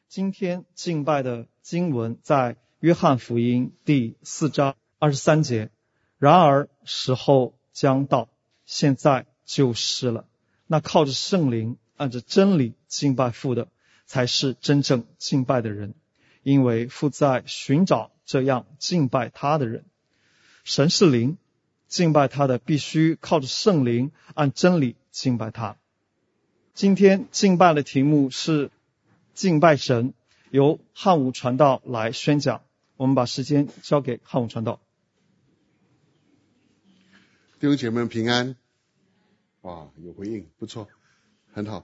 今天敬拜的经文在约翰福音第4章23节。然而时候将到，现在就是了。那靠着圣灵按着真理敬拜父的，才是真正敬拜的人，因为父在寻找这样敬拜他的人。神是灵，敬拜他的必须靠着圣灵按真理敬拜他。今天敬拜的题目是敬拜神，由汉武传道来宣讲。我们把时间交给汉武传道。 弟兄姐妹们平安。哇，有回应，不错，很好。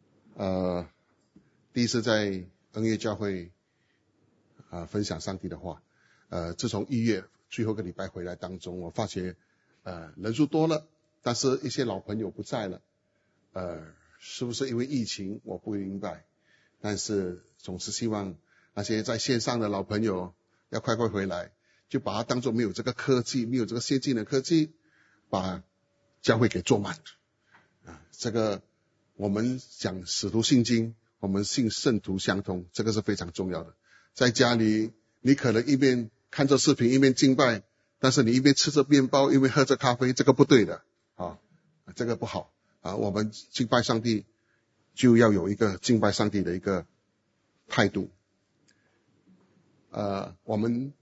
第一次在恩约教会分享上帝的话。自从1月最后一个礼拜回来当中，我发觉人数多了，但是一些老朋友不在了。是不是因为疫情我不明白，但是总是希望那些在线上的老朋友要快快回来，就把它当作没有这个科技，没有这个先进的科技，把教会给做满。这个我们讲使徒信经，我们信圣徒相通，这个是非常重要的。在家里你可能一边看着视频一边敬拜，但是你一边吃着面包一边喝着咖啡，这个不对的这个不好我们敬拜上帝就要有一个敬拜上帝的一个态度。我们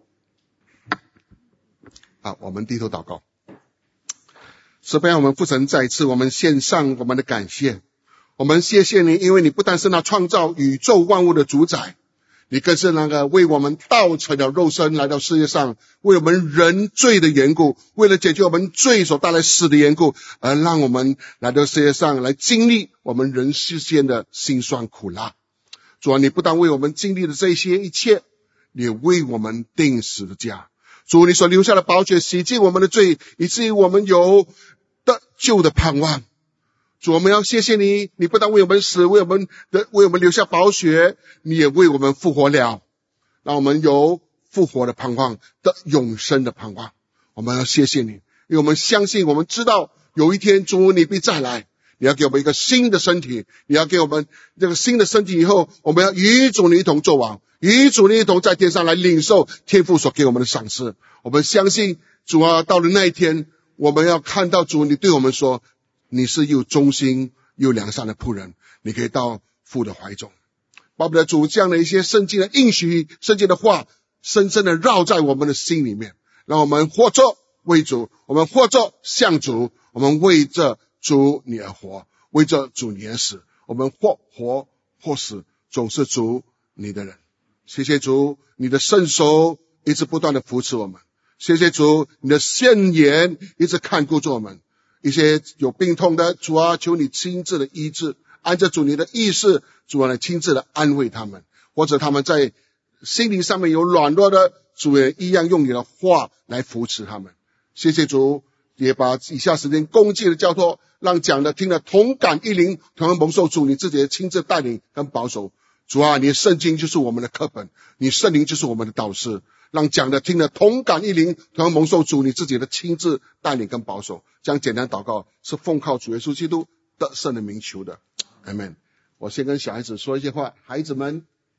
低头祷告。诗篇我们父神再一次我们献上我们的感谢，我们谢谢你，因为你不但是那创造宇宙万物的主宰，你更是那个为我们道成了肉身来到世界上，为我们人罪的缘故，为了解决我们罪所带来死的缘故，而让我们来到世界上来经历我们人世间的辛酸苦辣。主啊，你不但为我们经历了这些一切，你也为我们定死的家。主，你所留下的宝血洗净我们的罪，以至于我们有得救的盼望。主，我们要谢谢你，你不但为我们死，为我们留下宝血，你也为我们复活了，让我们有复活的盼望，得永生的盼望。我们要谢谢你，因为我们相信，我们知道有一天主你必再来，你要给我们一个新的身体，你要给我们这个新的身体以后，我们要与主你一同作王，与主你一同在天上来领受天父所给我们的赏赐。我们相信主啊，到了那一天，我们要看到主你对我们说，你是又忠心又良善的仆人，你可以到父的怀中。巴不得主这样的一些圣经的应许，圣经的话深深的绕在我们的心里面，让我们或做为主，我们或做向主，我们为着主你而活，为着主你而死，我们或活或死，总是主你的人。谢谢主，你的圣手一直不断的扶持我们，谢谢主，你的圣言一直看顾着我们。一些有病痛的，主啊，求你亲自的医治，按着主你的意思，主啊，来亲自的安慰他们，或者他们在心灵上面有软弱的，主也一样用你的话来扶持他们。谢谢主，也把以下时间恭敬的交托，让讲的听的同感一灵，同样蒙受主你自己的亲自带领跟保守。主啊，你的圣经就是我们的课本，你圣灵就是我们的导师，让讲的听的同感一灵，同样蒙受主你自己的亲自带领跟保守。这样简单祷告是奉靠主耶稣基督得胜的名求的， Amen。 我先跟小孩子说一些话。孩子们，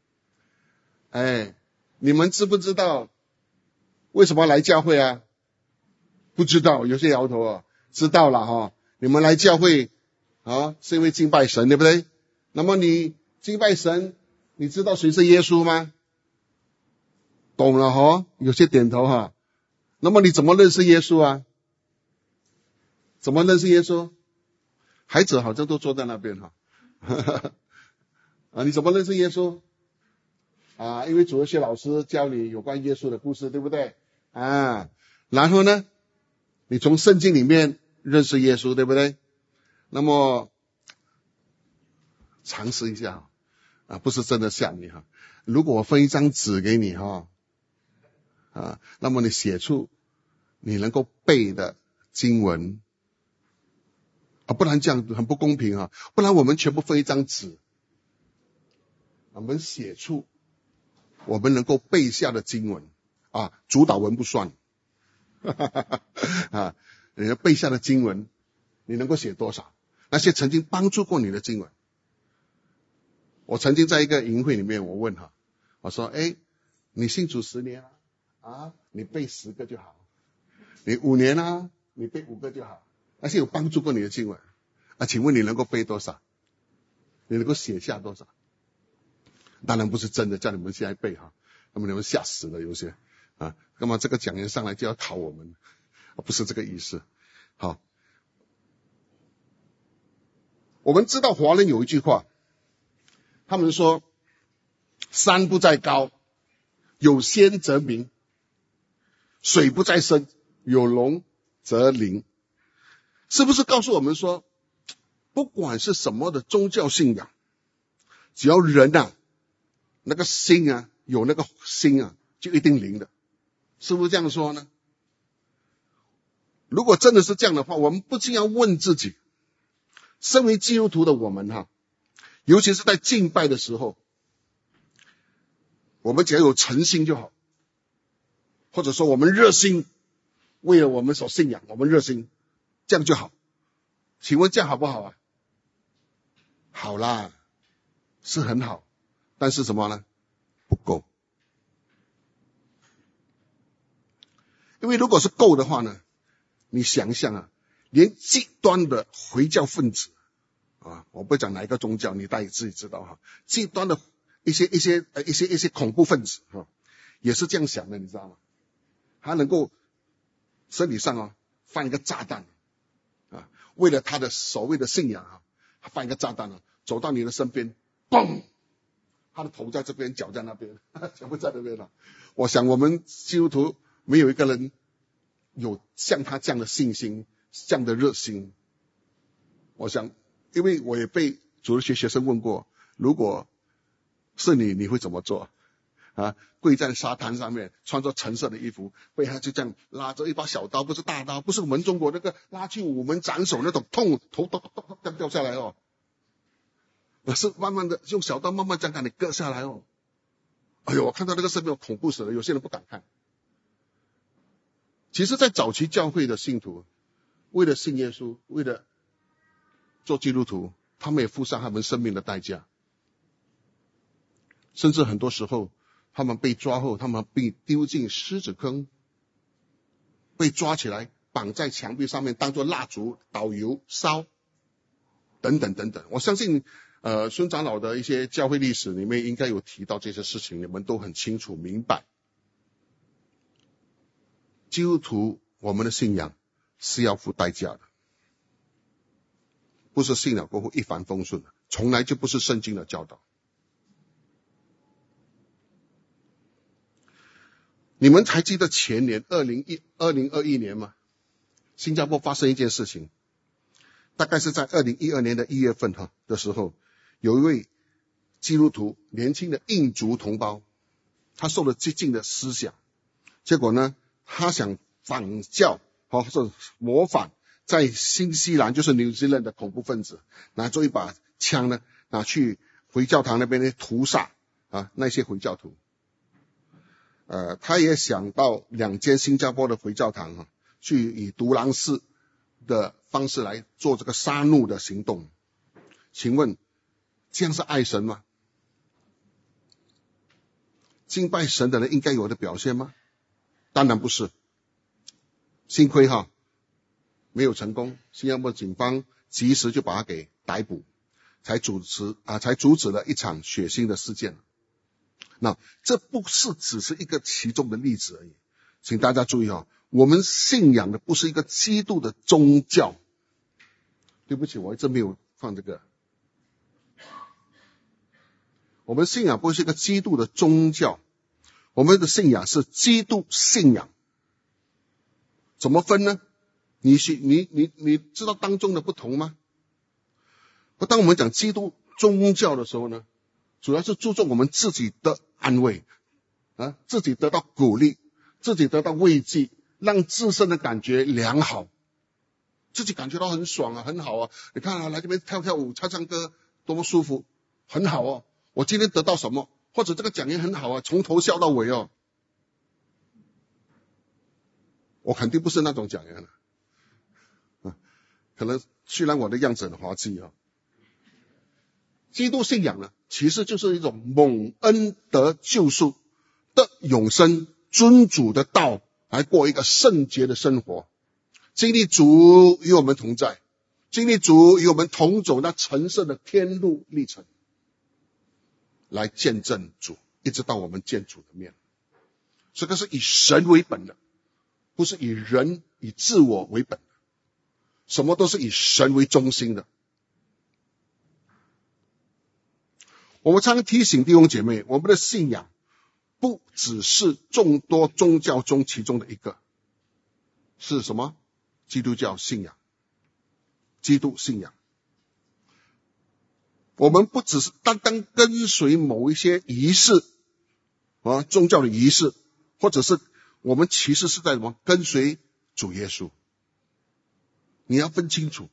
你们知不知道为什么来教会啊？不知道，有些摇头知道了你们来教会是因为敬拜神，对不对？那么你敬拜神，你知道谁是耶稣吗？懂了有些点头那么你怎么认识耶稣啊？怎么认识耶稣？孩子好像都坐在那边你怎么认识耶稣因为主日学老师教你有关耶稣的故事，对不对然后呢，你从圣经里面认识耶稣，对不对？那么尝试一下不是真的吓你如果我分一张纸给你那么你写出你能够背的经文不然这样很不公平不然我们全部分一张纸，我们写出我们能够背下的经文主导文不算你背下的经文你能够写多少？那些曾经帮助过你的经文我曾经在一个营会里面，我问他，我说：“你信主10年啊，你背10个就好；你5年啊，你背5个就好。那些有帮助过你的经文啊，请问你能够背多少？你能够写下多少？”当然不是真的叫你们现在背哈，那么你们吓死了有些啊。那么这个讲员上来就要考我们，不是这个意思。好，我们知道华人有一句话，他们说山不在高，有仙则名；水不在深，有龙则灵。是不是告诉我们说，不管是什么的宗教信仰，只要人那个心有那个心就一定灵的，是不是这样说呢？如果真的是这样的话，我们不禁要问自己，身为基督徒的我们尤其是在敬拜的时候，我们只要有诚心就好，或者说我们热心，为了我们所信仰，我们热心，这样就好。请问这样好不好啊？好啦，是很好，但是什么呢？不够。因为如果是够的话呢，你想一想连极端的回教分子我不讲哪一个宗教，你大概自己知道极端的一些恐怖分子也是这样想的，你知道吗？他能够身体上放一个炸弹为了他的所谓的信仰他放一个炸弹走到你的身边，嘣，他的头在这边，脚在那边，全部在那边了。我想我们基督徒没有一个人有像他这样的信心，这样的热心。我想，因为我也被主日学生问过，如果是你会怎么做跪在沙滩上面，穿着橙色的衣服，被他就这样拉着一把小刀，不是大刀，不是我们中国那个拉去午门斩首那种痛，头掉下来而是慢慢的用小刀慢慢这样给你割下来哎呦，我看到那个视频恐怖死了，有些人不敢看。其实在早期教会的信徒，为了信耶稣，为了做基督徒，他们也付上他们生命的代价。甚至很多时候他们被抓后，他们被丢进狮子坑，被抓起来绑在墙壁上面当作蜡烛导油烧等等等等。我相信孙长老的一些教会历史里面应该有提到这些事情，你们都很清楚明白。基督徒我们的信仰是要付代价的，不是信了过后一帆风顺的，从来就不是圣经的教导。你们还记得前年2021年吗？新加坡发生一件事情，大概是在2012年的1月份的时候，有一位基督徒年轻的印族同胞，他受了激进的思想，结果呢他想仿教或者模仿在新西兰就是 New Zealand 的恐怖分子，拿着一把枪呢拿去回教堂那边屠杀那些回教徒。他也想到2间新加坡的回教堂去以独狼式的方式来做这个杀戮的行动。请问这样是爱神吗？敬拜神的人应该有的表现吗？当然不是。幸亏没有成功，新加坡警方及时就把他给逮捕，才阻止了一场血腥的事件。那这不是只是一个其中的例子而已，请大家注意我们信仰的不是一个基督的宗教。对不起，我一直没有放这个。我们信仰不是一个基督的宗教，我们的信仰是基督信仰。怎么分呢？你知道当中的不同吗？当我们讲基督宗教的时候呢，主要是注重我们自己的安慰自己得到鼓励，自己得到慰藉，让自身的感觉良好，自己感觉到很爽很好你看来这边跳跳舞唱唱歌多么舒服，很好我今天得到什么，或者这个讲员很好从头笑到尾我肯定不是那种讲员可能虽然我的样子很滑稽基督信仰呢， 其实就是一种蒙恩得救赎的永生，遵主的道来过一个圣洁的生活，经历主与我们同在，经历主与我们同走那橙色的天路历程，来见证主，一直到我们见主的面。这个是以神为本的，不是以人以自我为本的，什么都是以神为中心的。我们常常提醒弟兄姐妹，我们的信仰不只是众多宗教中其中的一个，是什么？基督教信仰，基督信仰。我们不只是单单跟随某一些仪式宗教的仪式，或者是我们其实是在什么？跟随主耶稣。你要分清楚，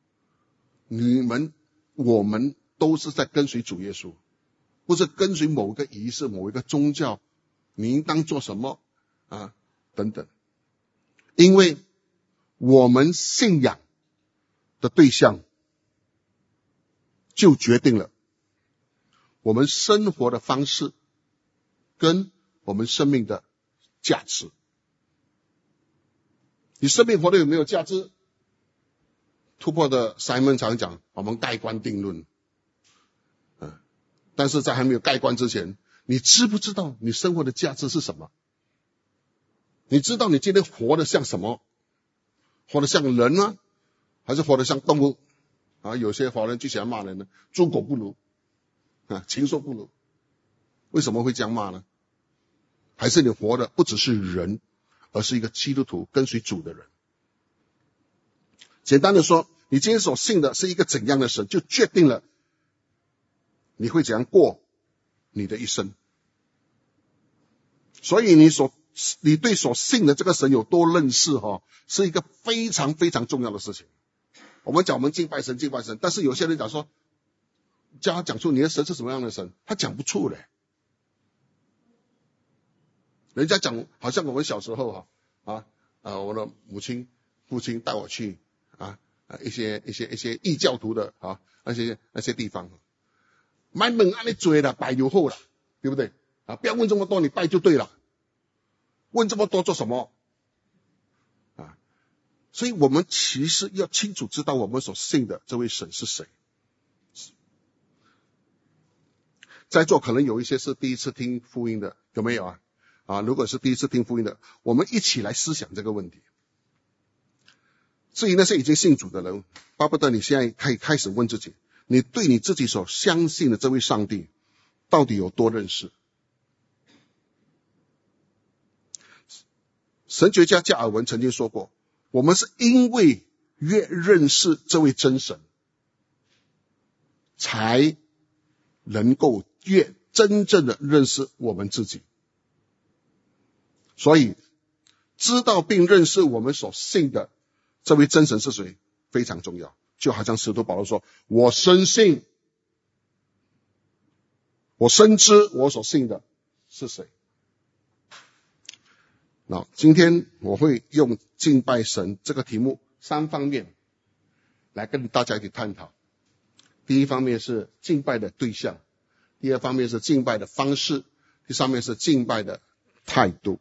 我们都是在跟随主耶稣，不是跟随某个仪式、某一个宗教，你应当做什么等等。因为我们信仰的对象就决定了我们生活的方式跟我们生命的价值。你生命活得有没有价值？突破的 Simon 常讲，我们盖棺定论。但是在还没有盖棺之前，你知不知道你生活的价值是什么？你知道你今天活得像什么？活得像人吗？还是活得像动物？有些华人就喜欢骂人呢，猪狗不如，禽兽不如。为什么会这样骂呢？还是你活的不只是人，而是一个基督徒，跟随主的人。简单的说，你今天所信的是一个怎样的神，就决定了你会怎样过你的一生。所以你对所信的这个神有多认识是一个非常非常重要的事情。我们讲我们敬拜神，但是有些人讲说，叫他讲出你的神是什么样的神，他讲不出来。人家讲好像我们小时候我的母亲父亲带我去一些异教徒的那些地方，买问按你做了，拜就好了，对不对不要问这么多，你拜就对了。问这么多做什么所以我们其实要清楚知道我们所信的这位神是谁。在座可能有一些是第一次听福音的，有没有如果是第一次听福音的，我们一起来思想这个问题。至于那些已经信主的人，巴不得你现在可以开始问自己，你对你自己所相信的这位上帝到底有多认识？神学家加尔文曾经说过，我们是因为越认识这位真神，才能够越真正的认识我们自己。所以知道并认识我们所信的这位真神是谁非常重要。就好像使徒保罗说，我深信，我深知我所信的是谁。那今天我会用敬拜神这个题目3方面来跟大家一起探讨。第一方面是敬拜的对象，第二方面是敬拜的方式，第三面是敬拜的态度。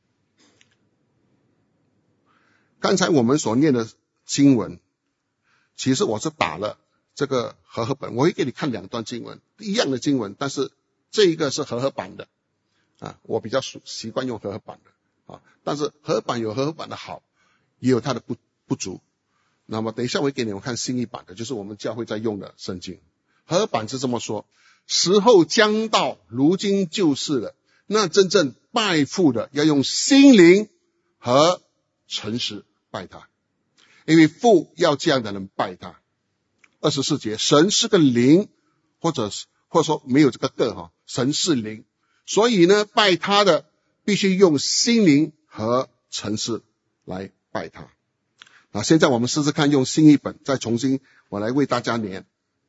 刚才我们所念的经文，其实我是打了这个和合本，我会给你看2段经文，一样的经文，但是这一个是和合版的我比较习惯用和合版的但是和合版有和合版的好，也有它的不足。那么等一下我会给你们看新译版的，就是我们教会在用的圣经。和合版是这么说，时候将到，如今就是了，那真正拜父的要用心灵和诚实拜他，因为父要这样的人拜他。24节，神是个灵，或者说没有这个个神是灵，所以呢拜他的必须用心灵和诚实来拜他。现在我们试试看用新译本再重新我来为大家念。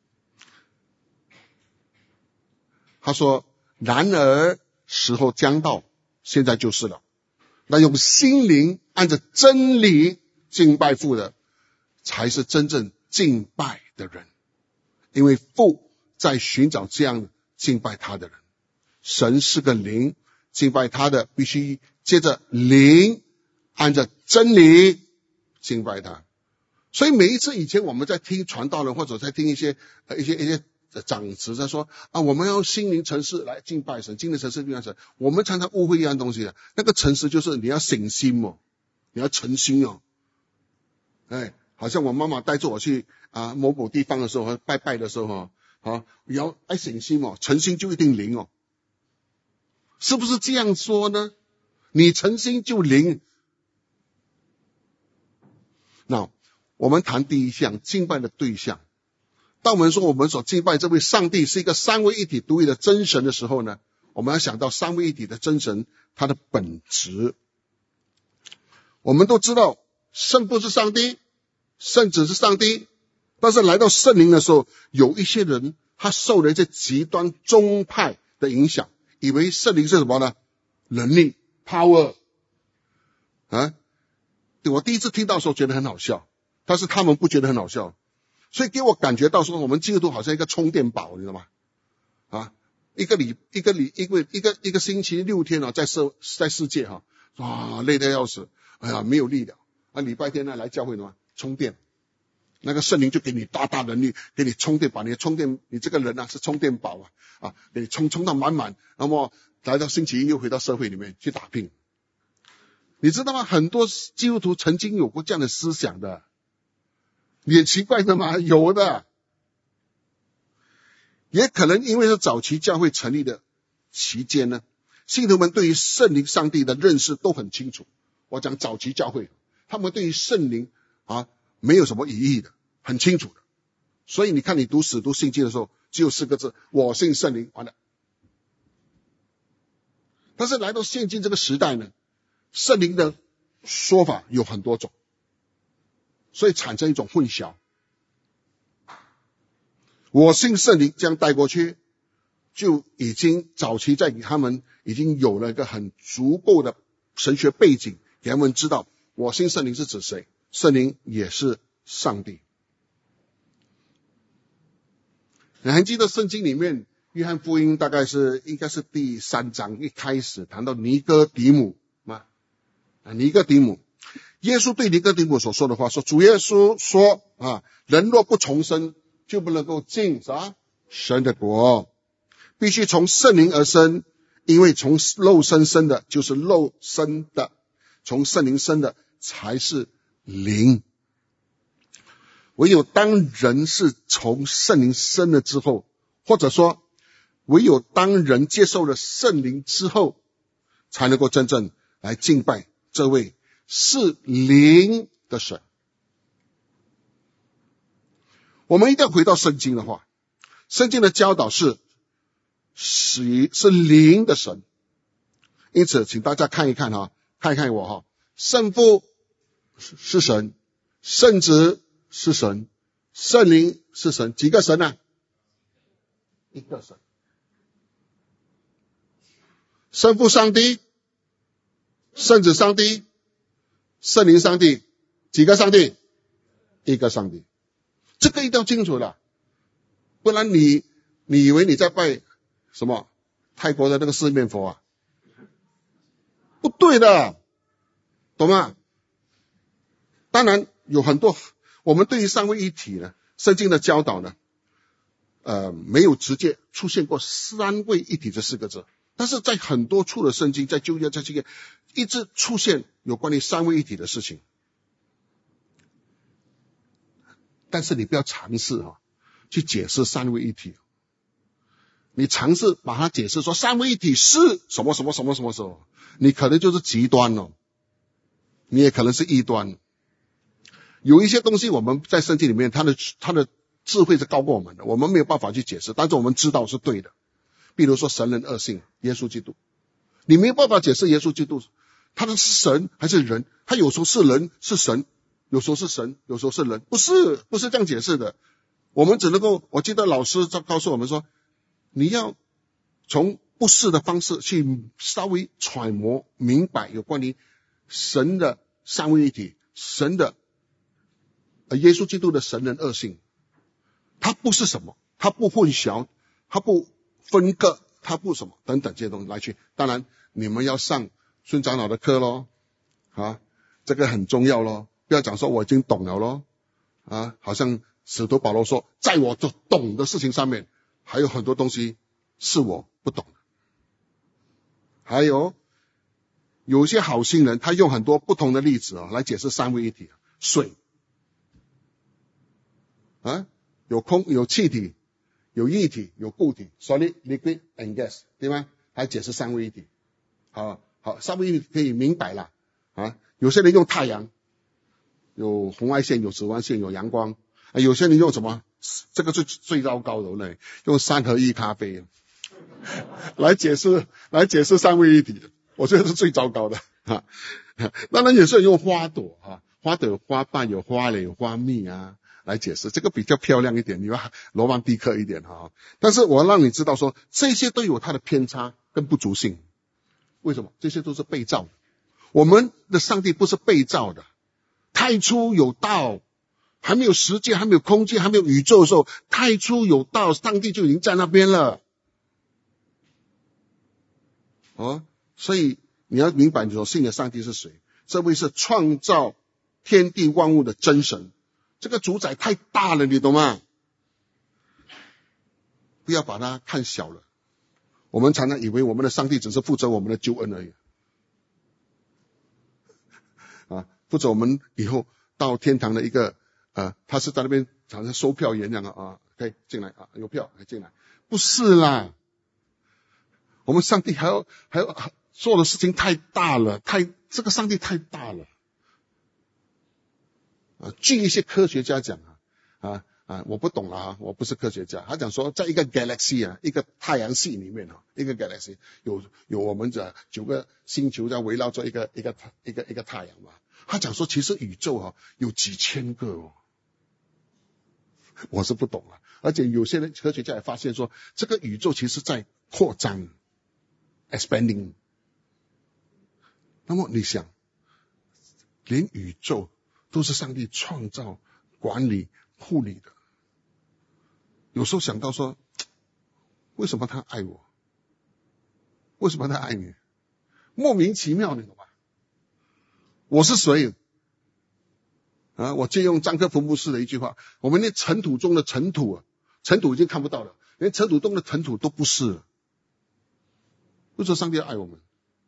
他说，然而时候将到，现在就是了，那用心灵按着真理敬拜父的，才是真正敬拜的人，因为父在寻找这样敬拜他的人。神是个灵，敬拜他的必须借着灵，按着真理敬拜他。所以每一次以前我们在听传道人或者在听一些长子在说我们要心灵诚实来敬拜神，心灵诚实敬拜神，我们常常误会一样东西的。那个诚实就是你要省心哦，你要诚心哦。好像我妈妈带着我去某某地方的时候，拜拜的时候你要省心哦，诚心就一定灵哦，是不是这样说呢？你诚心就灵。那我们谈第一项敬拜的对象。当我们说我们所敬拜这位上帝是一个三位一体独一的真神的时候呢，我们要想到三位一体的真神他的本质。我们都知道圣父是上帝，圣子是上帝，但是来到圣灵的时候，有一些人他受了一些极端宗派的影响，以为圣灵是什么呢？能力 power 我第一次听到的时候觉得很好笑，但是他们不觉得很好笑，所以给我感觉到说我们基督徒好像一个充电宝，你知道吗？一个星期6天在世界累得要死，没有力量礼拜天来教会的嘛，充电，那个圣灵就给你大大能力，给你充电，把你的充电，你这个人是充电宝给你充到满满，那么来到星期一又回到社会里面去打拼。你知道吗？很多基督徒曾经有过这样的思想的，你很奇怪的吗？有的。也可能因为是早期教会成立的期间呢，信徒们对于圣灵上帝的认识都很清楚。我讲早期教会，他们对于圣灵没有什么疑义的，很清楚的。所以你看你读使徒信经的时候，只有4个字：我信圣灵，完了。但是来到现今这个时代呢，圣灵的说法有很多种，所以产生一种混淆。我信圣灵这样带过去，就已经早期在他们已经有了一个很足够的神学背景，给他们知道我信圣灵是指谁，圣灵也是上帝。你还记得圣经里面约翰福音应该是第3章一开始谈到尼哥底母吗？尼哥底母，耶稣对尼哥底母所说的话说，主耶稣说人若不重生，就不能够进神的国，必须从圣灵而生，因为从肉身生的就是肉身的，从圣灵生的才是灵。唯有当人是从圣灵生了之后，或者说唯有当人接受了圣灵之后，才能够真正来敬拜这位是灵的神。我们一定要回到圣经的话，圣经的教导是灵的神。因此请大家看一看看一看我圣父是神，圣子是神，圣灵是神，几个神呢？一个神。圣父上帝，圣子上帝，圣灵上帝，几个上帝？一个上帝。这个一定要清楚了，不然你以为你在拜什么泰国的那个四面佛不对的，懂吗？当然有很多我们对于三位一体呢，圣经的教导呢没有直接出现过三位一体这4个字，但是在很多处的圣经，在旧约在这个一直出现有关于三位一体的事情。但是你不要尝试去解释三位一体，你尝试把它解释说三位一体是什么什么什么什么时候，你可能就是极端你也可能是异端。有一些东西我们在圣经里面它的智慧是高过我们的，我们没有办法去解释，但是我们知道是对的。比如说神人二性，耶稣基督，你没有办法解释耶稣基督他是神还是人，他有时候是人是神，有时候是神，有时候是人，不是这样解释的。我们只能够，我记得老师在告诉我们说，你要从不是的方式去稍微揣摩明白有关于神的三位一体，神的耶稣基督的神人二性。他不是什么，他不混淆他不分割，他不什么等等这些东西来去。当然你们要上孙长老的课咯，这个很重要咯，不要讲说我已经懂了咯，好像使徒保罗说，在我这懂的事情上面，还有很多东西是我不懂的。还有些好心人，他用很多不同的例子来解释三位一体。水有空有气体，有液体有固体 solid liquid and gas， 对吗？还解释三位一体。好，三位一体可以明白了有些人用太阳，有红外线有紫外线有阳光，有些人用什么，这个最糟糕的呢，用三合一咖啡来解释三位一体，我觉得是最糟糕的当然有些人用花朵花朵有花瓣有花蕾有花蜜来解释，这个比较漂亮一点，你要罗曼蒂克一点但是我要让你知道说，这些都有它的偏差跟不足性。为什么？这些都是被造的，我们的上帝不是被造的。太初有道，还没有时间还没有空间还没有宇宙的时候，太初有道，上帝就已经在那边了所以你要明白你所信的上帝是谁。这位是创造天地万物的真神，这个主宰太大了，你懂吗？不要把它看小了。我们常常以为我们的上帝只是负责我们的救恩而已负责我们以后到天堂的一个他是在那边好像收票员一样可以进来有票可以进来，不是啦。我们上帝还要做的事情太大了，这个上帝太大了据一些科学家讲我不懂了我不是科学家，他讲说在一个 galaxy 一个太阳系里面一个 galaxy 有我们这9个星球在围绕着一个太阳嘛。他讲说其实宇宙有几千个我是不懂了。而且有些人科学家也发现说，这个宇宙其实在扩张 expanding。 那么你想，连宇宙都是上帝创造管理护理的，有时候想到说，为什么他爱我？为什么他爱你？莫名其妙，你懂吗？我是谁我借用张克福牧师的一句话，我们连尘土中的尘土尘土已经看不到了，连尘土中的尘土都不是了。为什么上帝要爱我们？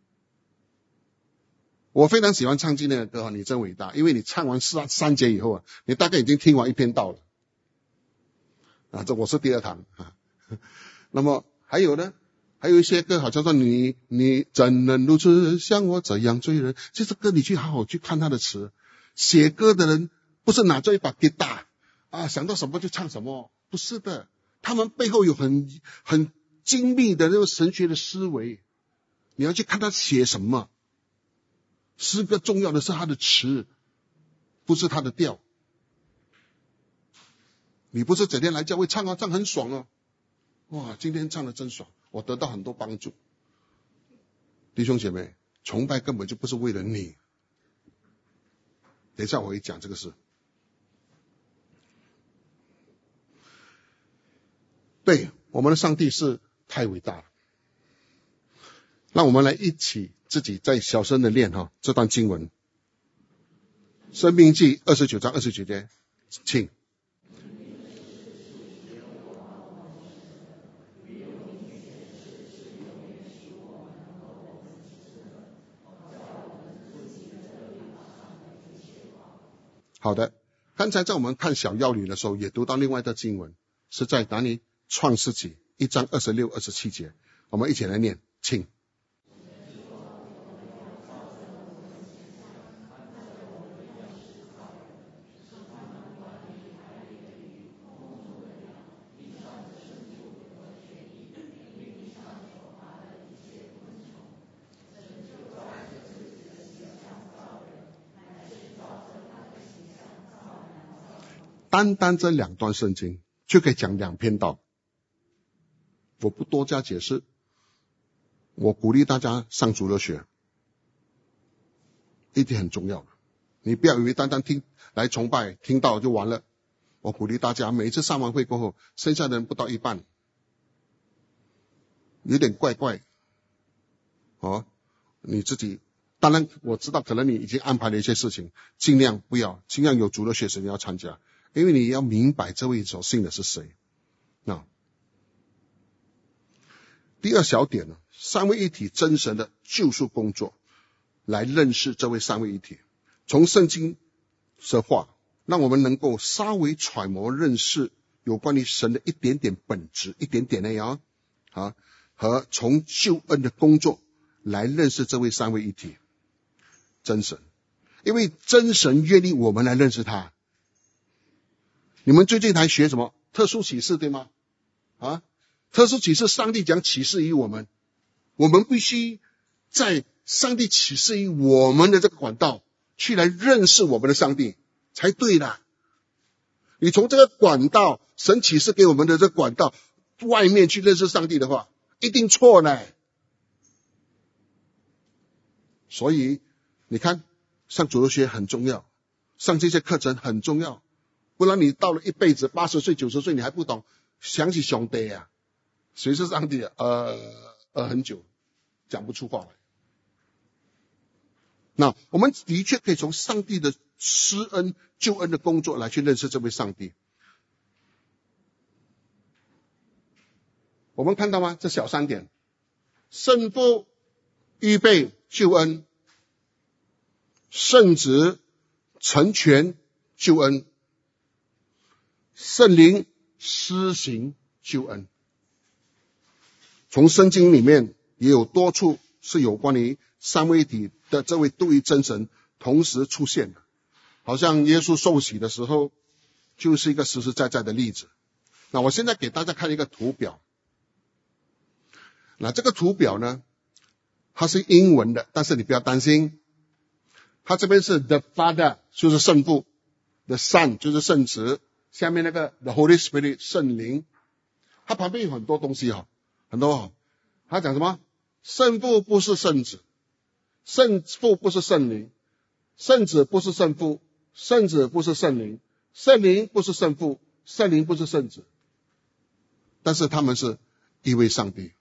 我非常喜欢唱今天的歌你真伟大，因为你唱完三节以后你大概已经听完一篇道了这我是第二堂那么还有呢，还有一些歌好像说你怎能如此像我这样罪人，这首歌你去好好去看他的词。写歌的人不是拿着一把吉他想到什么就唱什么，不是的，他们背后有很精密的那种神学的思维，你要去看他写什么。诗歌重要的是他的词，不是他的调。你不是整天来教会唱很爽哇，今天唱得真爽，我得到很多帮助。弟兄姐妹，崇拜根本就不是为了你。等一下我会讲这个事。对，我们的上帝是太伟大了。让我们来一起自己再小声的念这段经文。申命记29章29节，请。好的，刚才在我们看小要理的时候也读到另外一段经文，是在哪里？创世纪1章26、27节，我们一起来念，请。单单这2段圣经就可以讲2篇道，我不多加解释。我鼓励大家上主日学，一点很重要的，你不要以为单单听来崇拜听到就完了。我鼓励大家每一次上完会过后，剩下的人不到一半有点怪怪哦，你自己，当然我知道可能你已经安排了一些事情，尽量不要，尽量有主的学生要参加，因为你要明白这位所信的是谁。第二小点呢，三位一体真神的救赎工作，来认识这位三位一体。从圣经的话，让我们能够稍微揣摩认识有关于神的一点点本质，一点点的和从救恩的工作来认识这位三位一体真神。因为真神愿意我们来认识他。你们最近还学什么特殊启示，对吗？特殊启示，上帝讲启示于我们，我们必须在上帝启示于我们的这个管道去来认识我们的上帝才对的。你从这个管道，神启示给我们的这个管道外面去认识上帝的话，一定错呢。所以你看，上主日学很重要，上这些课程很重要，不然你到了一辈子80岁90岁你还不懂想起上帝啊，谁是上帝啊？很久讲不出话来。那我们的确可以从上帝的施恩救恩的工作来去认识这位上帝。我们看到吗？这小3点，圣父预备救恩，圣子成全救恩，圣灵施行救恩。从圣经里面也有多处是有关于三位一体的这位独一真神同时出现的，好像耶稣受洗的时候就是一个实实在在的例子。那我现在给大家看一个图表，那这个图表呢，它是英文的，但是你不要担心，它这边是 The Father 就是圣父， The Son 就是圣子，下面那个 The Holy Spirit 圣灵，它旁边有很多东西很多他讲什么？圣父不是圣子，圣父不是圣灵，圣子不是圣父，圣子不是圣灵，圣灵不是圣父，圣灵不是圣子，但是他们是一位上帝。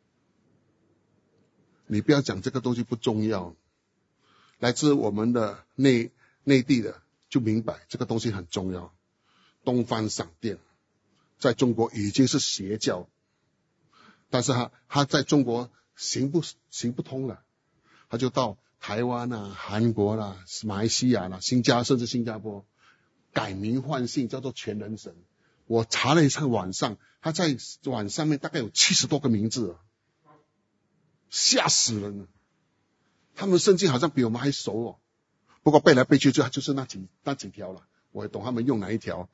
你不要讲这个东西不重要，来自我们的内地的就明白这个东西很重要。东方闪电在中国已经是邪教，但是他在中国行不通了，他就到台湾啊、韩国啦、马来西亚啦、甚至新加坡改名换姓，叫做全能神。我查了一下网上，他在网上面大概有70多个名字，吓死人了。他们圣经好像比我们还熟不过背来背去就是那几条了，我也懂他们用哪一条。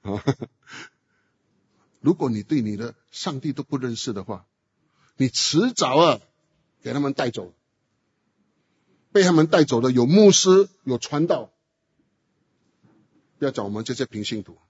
如果你对你的上帝都不认识的话，你迟早给他们带走，被他们带走的有牧师有传道，不要讲我们这些平信徒，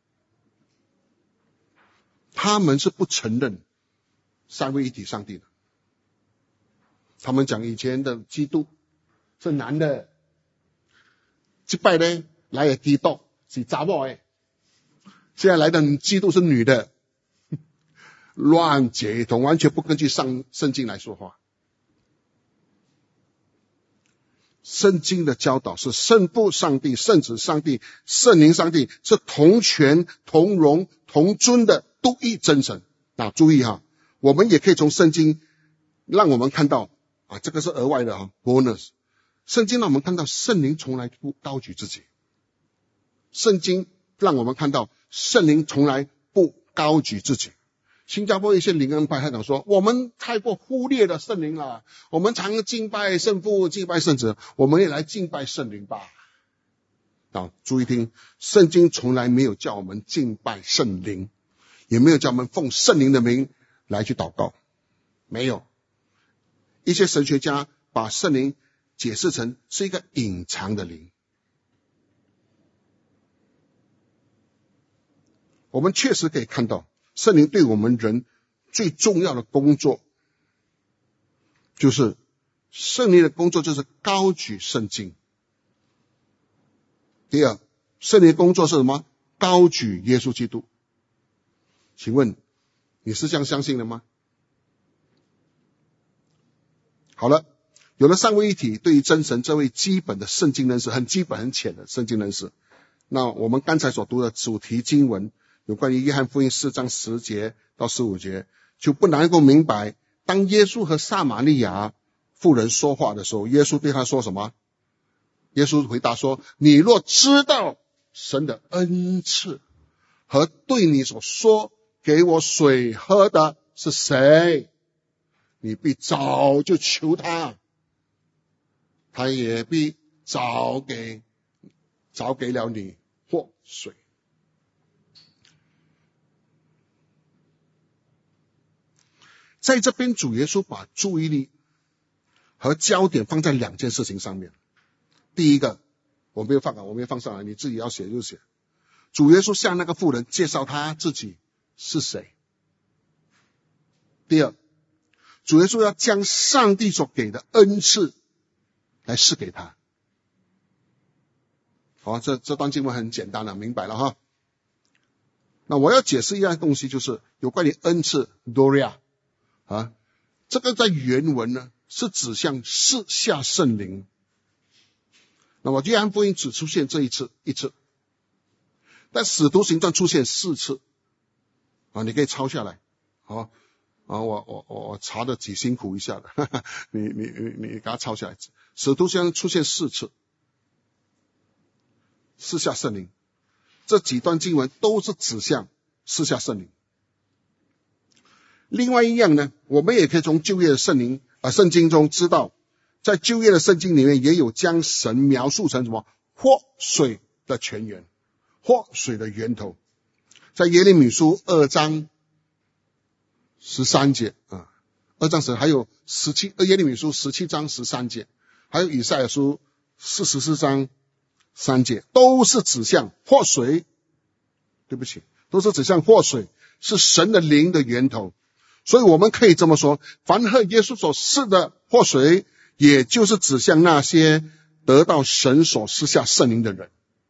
他们是不承认三位一体上帝的。他们讲以前的基督是男的，这拜呢来的基督是查某的，现在来的基督是女的，乱解一通，完全不根据圣经来说话。圣经的教导是圣父上帝、圣子上帝、圣灵上帝是同权同荣同尊的独一真神。注意我们也可以从圣经让我们看到这个是额外的bonus。圣经让我们看到圣灵从来不高举自己，圣经让我们看到圣灵从来不高举自己。新加坡一些灵恩派他讲说，我们太过忽略了圣灵了，我们常敬拜圣父敬拜圣子，我们也来敬拜圣灵吧。注意听，圣经从来没有叫我们敬拜圣灵，也没有叫我们奉圣灵的名来去祷告，没有。一些神学家把圣灵解释成是一个隐藏的灵。我们确实可以看到圣灵对我们人最重要的工作，就是圣灵的工作就是高举圣经。第二，圣灵的工作是什么？高举耶稣基督。请问你是这样相信的吗？ 好了，有了三位一体对于真神这位基本的圣经认识，很基本很浅的圣经认识，那我们刚才所读的主题经文有关于约翰福音4章10节到15节，就不难够明白，当耶稣和撒玛利亚妇人说话的时候，耶稣对他说什么？耶稣回答说，你若知道神的恩赐和对你所说给我水喝的是谁，你必早就求他，他也必早给了你活水。在这边主耶稣把注意力和焦点放在两件事情上面。第一个，我没有放上来，你自己要写就写。主耶稣向那个妇人介绍他自己是谁。第二，主耶稣要将上帝所给的恩赐来赐给他。好，这段经文很简单了，明白了哈。那我要解释一样东西，就是有关于恩赐 Doria 啊，这个在原文呢是指向赐下圣灵。那么约翰福音只出现这一次，但使徒行传出现4次啊，你可以抄下来。好啊，我查的几辛苦一下的，你给它抄下来。使徒行传出现4次，赐下圣灵，这几段经文都是指向赐下圣灵。另外一样呢，我们也可以从旧约的圣经中知道，在旧约的圣经里面也有将神描述成什么活水的泉源，活水的源头。在耶利米书2章13节啊，2章10，还有耶利米书17章13节，还有以赛亚书44章3节，都是指向活水。都是指向活水是神的灵的源头。所以我们可以这么说，凡喝耶稣所赐的活水，也就是指向那些得到神所赐下圣灵的人，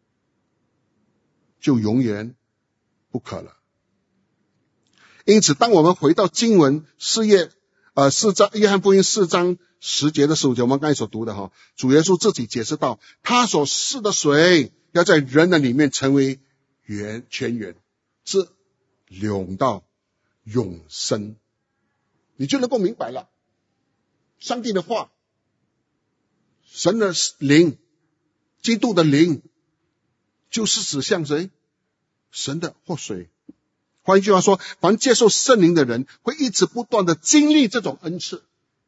就永远不渴了。因此当我们回到经文约翰福音4章10节的15节，我们刚才所读的主耶稣自己解释到，他所赐的水要在人的里面成为泉源，是涌到永生。你就能够明白了，上帝的话，神的灵，基督的灵，就是指向谁？神的活水。换一句话说，凡接受圣灵的人会一直不断的经历这种恩赐，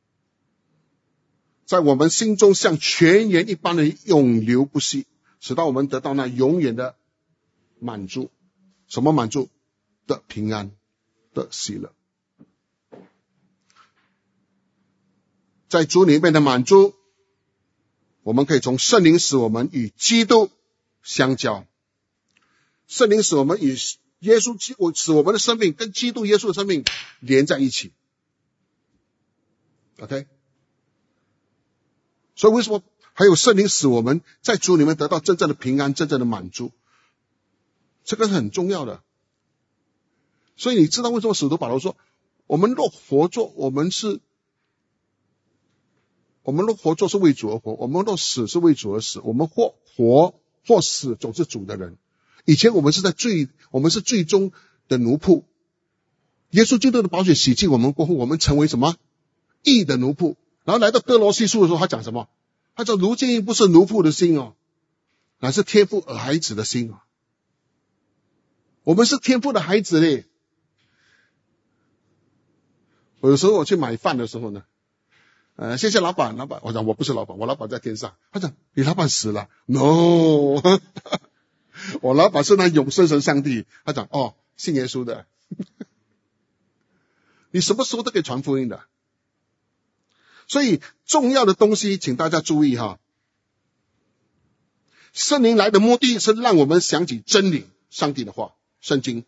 在我们心中像泉源一般的永流不息，使到我们得到那永远的满足。什么满足？的平安，的喜乐。在主里面的满足，我们可以从圣灵使我们与基督相交，圣灵使我们与耶稣，使我们的生命跟基督耶稣的生命连在一起。 OK， 所以为什么还有圣灵使我们在主里面得到真正的平安，真正的满足？这个是很重要的。所以你知道为什么使徒保罗说，我们若活着，我们若活着是为主而活，我们若死是为主而死，我们或活或死总是主的人。以前我们是最终的奴仆，耶稣基督的宝血洗净我们过后，我们成为什么？义的奴仆。然后来到哥罗西书的时候，他讲什么？他说如今不是奴仆的心乃是天父孩子的心我们是天父的孩子嘞。有时候我去买饭的时候呢，谢谢老板，我讲我不是老板，我老板在天上。他讲你老板死了 ？No， 我老板是那永生神上帝。他讲信耶稣的，你什么时候都可以传福音的。所以重要的东西，请大家注意圣灵来的目的是让我们想起真理，上帝的话，圣经。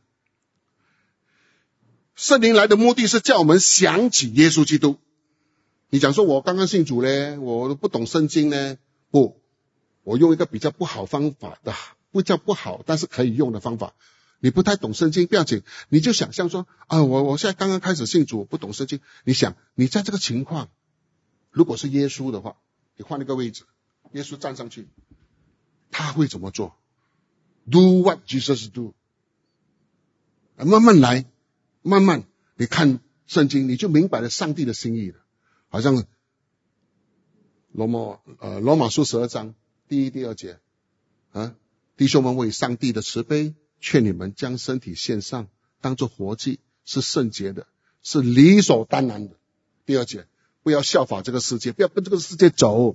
圣灵来的目的是叫我们想起耶稣基督。你讲说我刚刚信主呢，我不懂圣经呢？不，我用一个比较不好方法的，不叫不好，但是可以用的方法。你不太懂圣经不要紧，你就想象说我现在刚刚开始信主，我不懂圣经。你想你在这个情况， 如果是耶稣的话，你换一个位置，耶稣站上去，他会怎么做？ Do what Jesus do。 慢慢来，慢慢你看圣经，你就明白了上帝的心意了。好像罗马书12章第1、第2节弟兄们，为上帝的慈悲劝你们将身体献上，当作活祭，是圣洁的，是理所当然的。第2节，不要效法这个世界，不要跟这个世界走，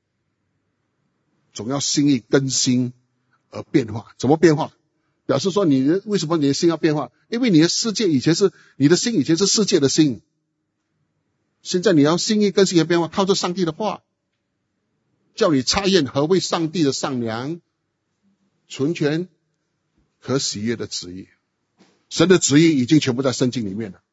总要心意更新而变化。怎么变化？表示说为什么你的心要变化？因为你的心以前是世界的心，现在你要心意更新而变化，靠着上帝的话，叫你察验何为上帝的善良、纯全和喜悦的旨意。神的旨意已经全部在圣经里面了，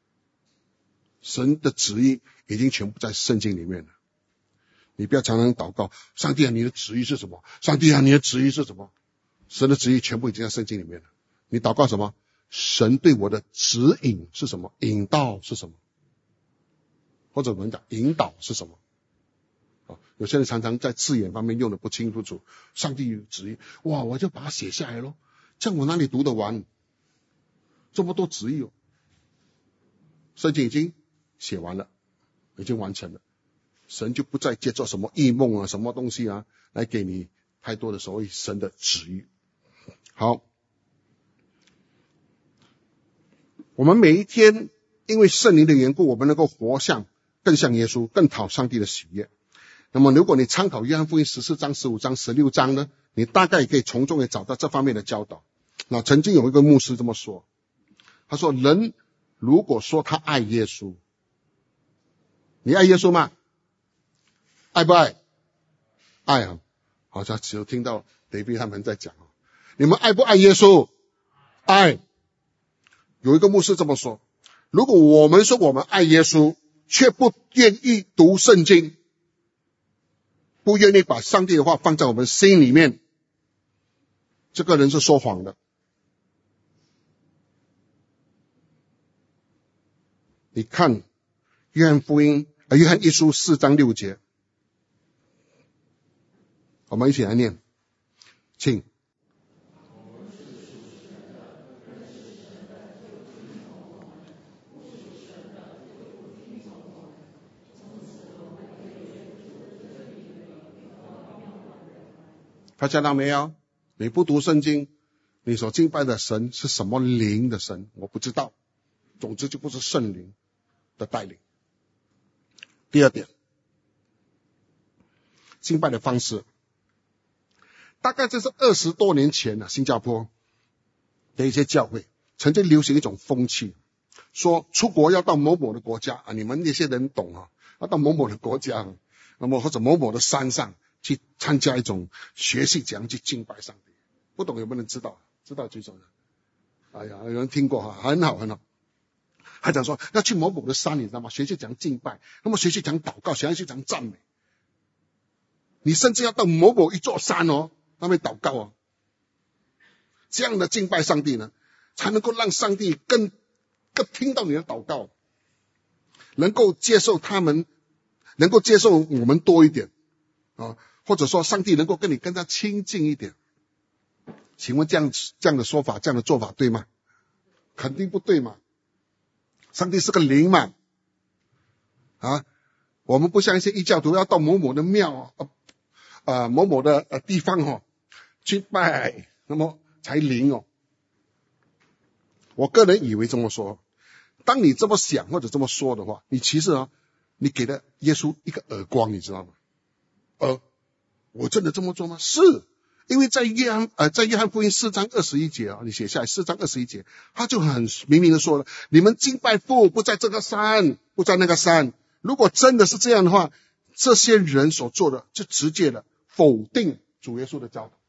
神的旨意已经全部在圣经里面了。你不要常常祷告，上帝啊，你的旨意是什么？上帝啊，你的旨意是什么？神的旨意全部已经在圣经里面了。你祷告什么？神对我的指引是什么？引导是什么？或者我们讲引导是什么？有些人常常在字眼方面用的不清不楚。上帝有旨意，哇，我就把它写下来咯，这样我哪里读得完？这么多旨意圣经已经写完了，已经完成了。神就不再借助什么异梦啊，什么东西啊，来给你太多的所谓神的旨意。好，我们每一天因为圣灵的缘故，我们能够更像耶稣，更讨上帝的喜悦。那么如果你参考约翰福音14章、15章、16章呢，你大概可以从中也找到这方面的教导。那曾经有一个牧师这么说，他说，人如果说他爱耶稣，你爱耶稣吗？爱不爱？爱啊！好像只有听到 David 他们在讲，你们爱不爱耶稣？爱。有一个牧师这么说，如果我们说我们爱耶稣，却不愿意读圣经，不愿意把上帝的话放在我们心里面，这个人是说谎的。你看约翰一书4章6节，我们一起来念，请。发现到没有？你不读圣经，你所敬拜的神是什么灵的神？我不知道。总之就不是圣灵的带领。第二点，敬拜的方式，大概这是20多年前新加坡的一些教会曾经流行一种风气，说出国要到某某的国家你们那些人懂要到某某的国家，那么或者某某的山上去参加一种学习讲去敬拜上帝。不懂有没有人知道？知道这种人？哎呀，有人听过很好很好。他讲说要去某某的山，你知道吗？学习讲敬拜，那么学习讲祷告，学习讲赞美。你甚至要到某某一座山那边祷告这样的敬拜上帝呢，才能够让上帝更听到你的祷告，能够接受他们，能够接受我们多一点或者说上帝能够跟你更加亲近一点。请问这样的说法，这样的做法对吗？肯定不对嘛。上帝是个灵嘛我们不像一些异教徒要到某某的庙某某的地方去拜，那么才灵我个人以为这么说，当你这么想或者这么说的话，你其实你给了耶稣一个耳光，你知道吗？我真的这么做吗？是，因为在约翰福音4章21节你写下来4章21节，他就很明明的说了，你们敬拜父不在这个山，不在那个山。如果真的是这样的话，这些人所做的就直接的否定主耶稣的教导。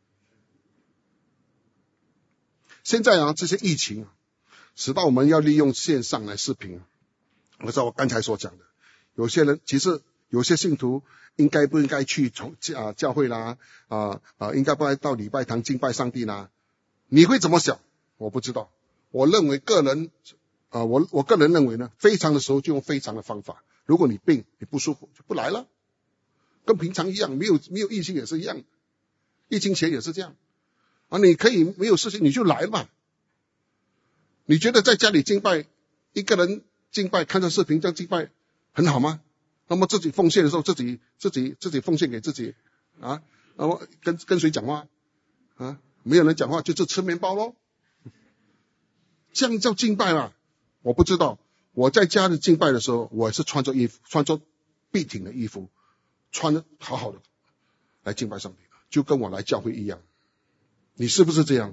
现在这些疫情使到我们要利用线上来视频我知道我刚才所讲的，有些人其实有些信徒应该不应该去教会啦应该不该到礼拜堂敬拜上帝啦？你会怎么想？我不知道。我认为个人我个人认为呢，非常的时候就用非常的方法。如果你病，你不舒服就不来了，跟平常一样，没有疫情也是一样，疫情前也是这样你可以没有事情你就来嘛。你觉得在家里敬拜，一个人敬拜，看着视频这样敬拜很好吗？那么自己奉献的时候，自己奉献给自己那么跟谁讲话没有人讲话，就是吃面包咯，这样叫敬拜嘛？我不知道。我在家里敬拜的时候，我是穿着笔挺的衣服，穿得好好的来敬拜上帝，就跟我来教会一样。你是不是这样？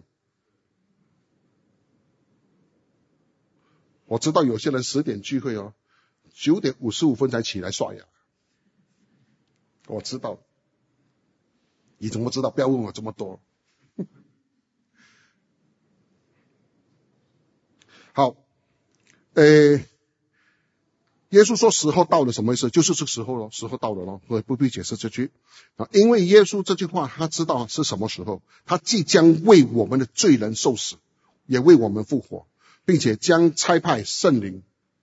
我知道有些人10点聚会9点55分才起来刷牙。我知道。你怎么知道？不要问我这么多。好，耶稣说时候到了，什么意思？就是这个时候了，时候到了了，所以不必解释这句因为耶稣这句话他知道是什么时候，他即将为我们的罪人受死，也为我们复活，并且将差派圣灵